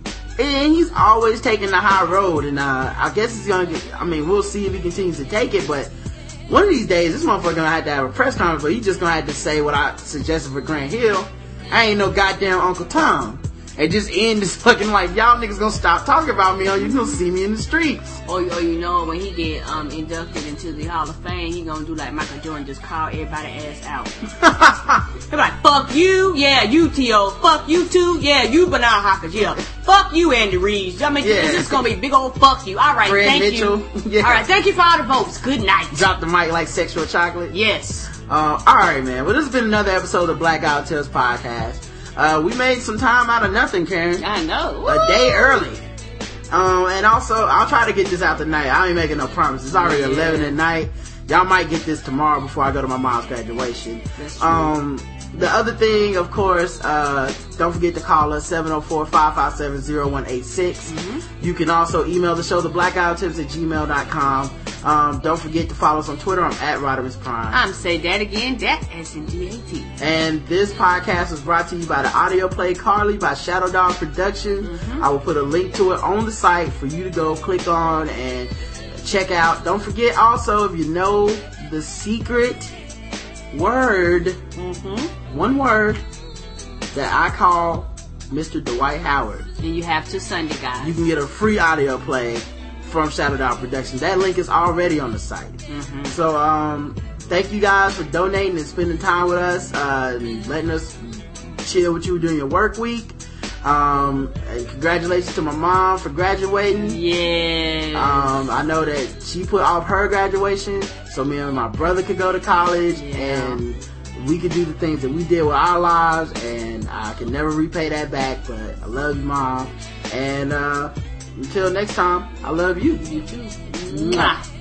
and he's always taking the high road. And uh, I guess it's gonna get. I mean, we'll see if he continues to take it, but. One of these days, this motherfucker gonna have to have a press conference, but he's just gonna have to say what I suggested for Grant Hill. I ain't no goddamn Uncle Tom. And just end this fucking like, y'all niggas gonna stop talking about me or you gonna see me in the streets. Or, or you know, when he get um, inducted into the Hall of Fame, he gonna do like Michael Jordan, just call everybody ass out. He'll be like, fuck you, yeah, you T O, fuck you too, yeah, you Bernard Hopkins, yeah, fuck you Andy Reid. I mean, yeah. It's just gonna be big old fuck you. Alright, thank Mitchell. you. Yeah. Alright, thank you for all the votes. Good night. Drop the mic like sexual chocolate. Yes. Uh, alright, man. Well, this has been another episode of Black Guy Who Tips podcast. Uh, we made some time out of nothing, Karen. I know. Woo! A day early. Um, and also, I'll try to get this out tonight. I ain't making no promises. It's already yeah. eleven at night. Y'all might get this tomorrow before I go to my mom's graduation. That's true. Um, the other thing, of course, uh, don't forget to call us seven oh four, five five seven, oh one eight six. Mm-hmm. You can also email the show, the black guy who tips at gmail dot com. Um, don't forget to follow us on Twitter. I'm at Rodimus Prime. I'm Say That Again, that S N D A T. And this podcast was brought to you by the audio play Carly by Shadow Dog Productions. Mm-hmm. I will put a link to it on the site for you to go click on and check out. Don't forget also, if you know the secret word, mm-hmm. one word, that I call Mister Dwight Howard. And you have to Sunday, guys. You can get a free audio play from Shadow Dog Productions. That link is already on the site. Mm-hmm. So, um, thank you guys for donating and spending time with us, uh, and letting us chill with you during your work week. Um, and congratulations to my mom for graduating. Yeah. Um, I know that she put off her graduation so me and my brother could go to college, yeah. and we could do the things that we did with our lives, and I can never repay that back, but I love you, Mom. And, uh, until next time, I love you. You too. Mwah.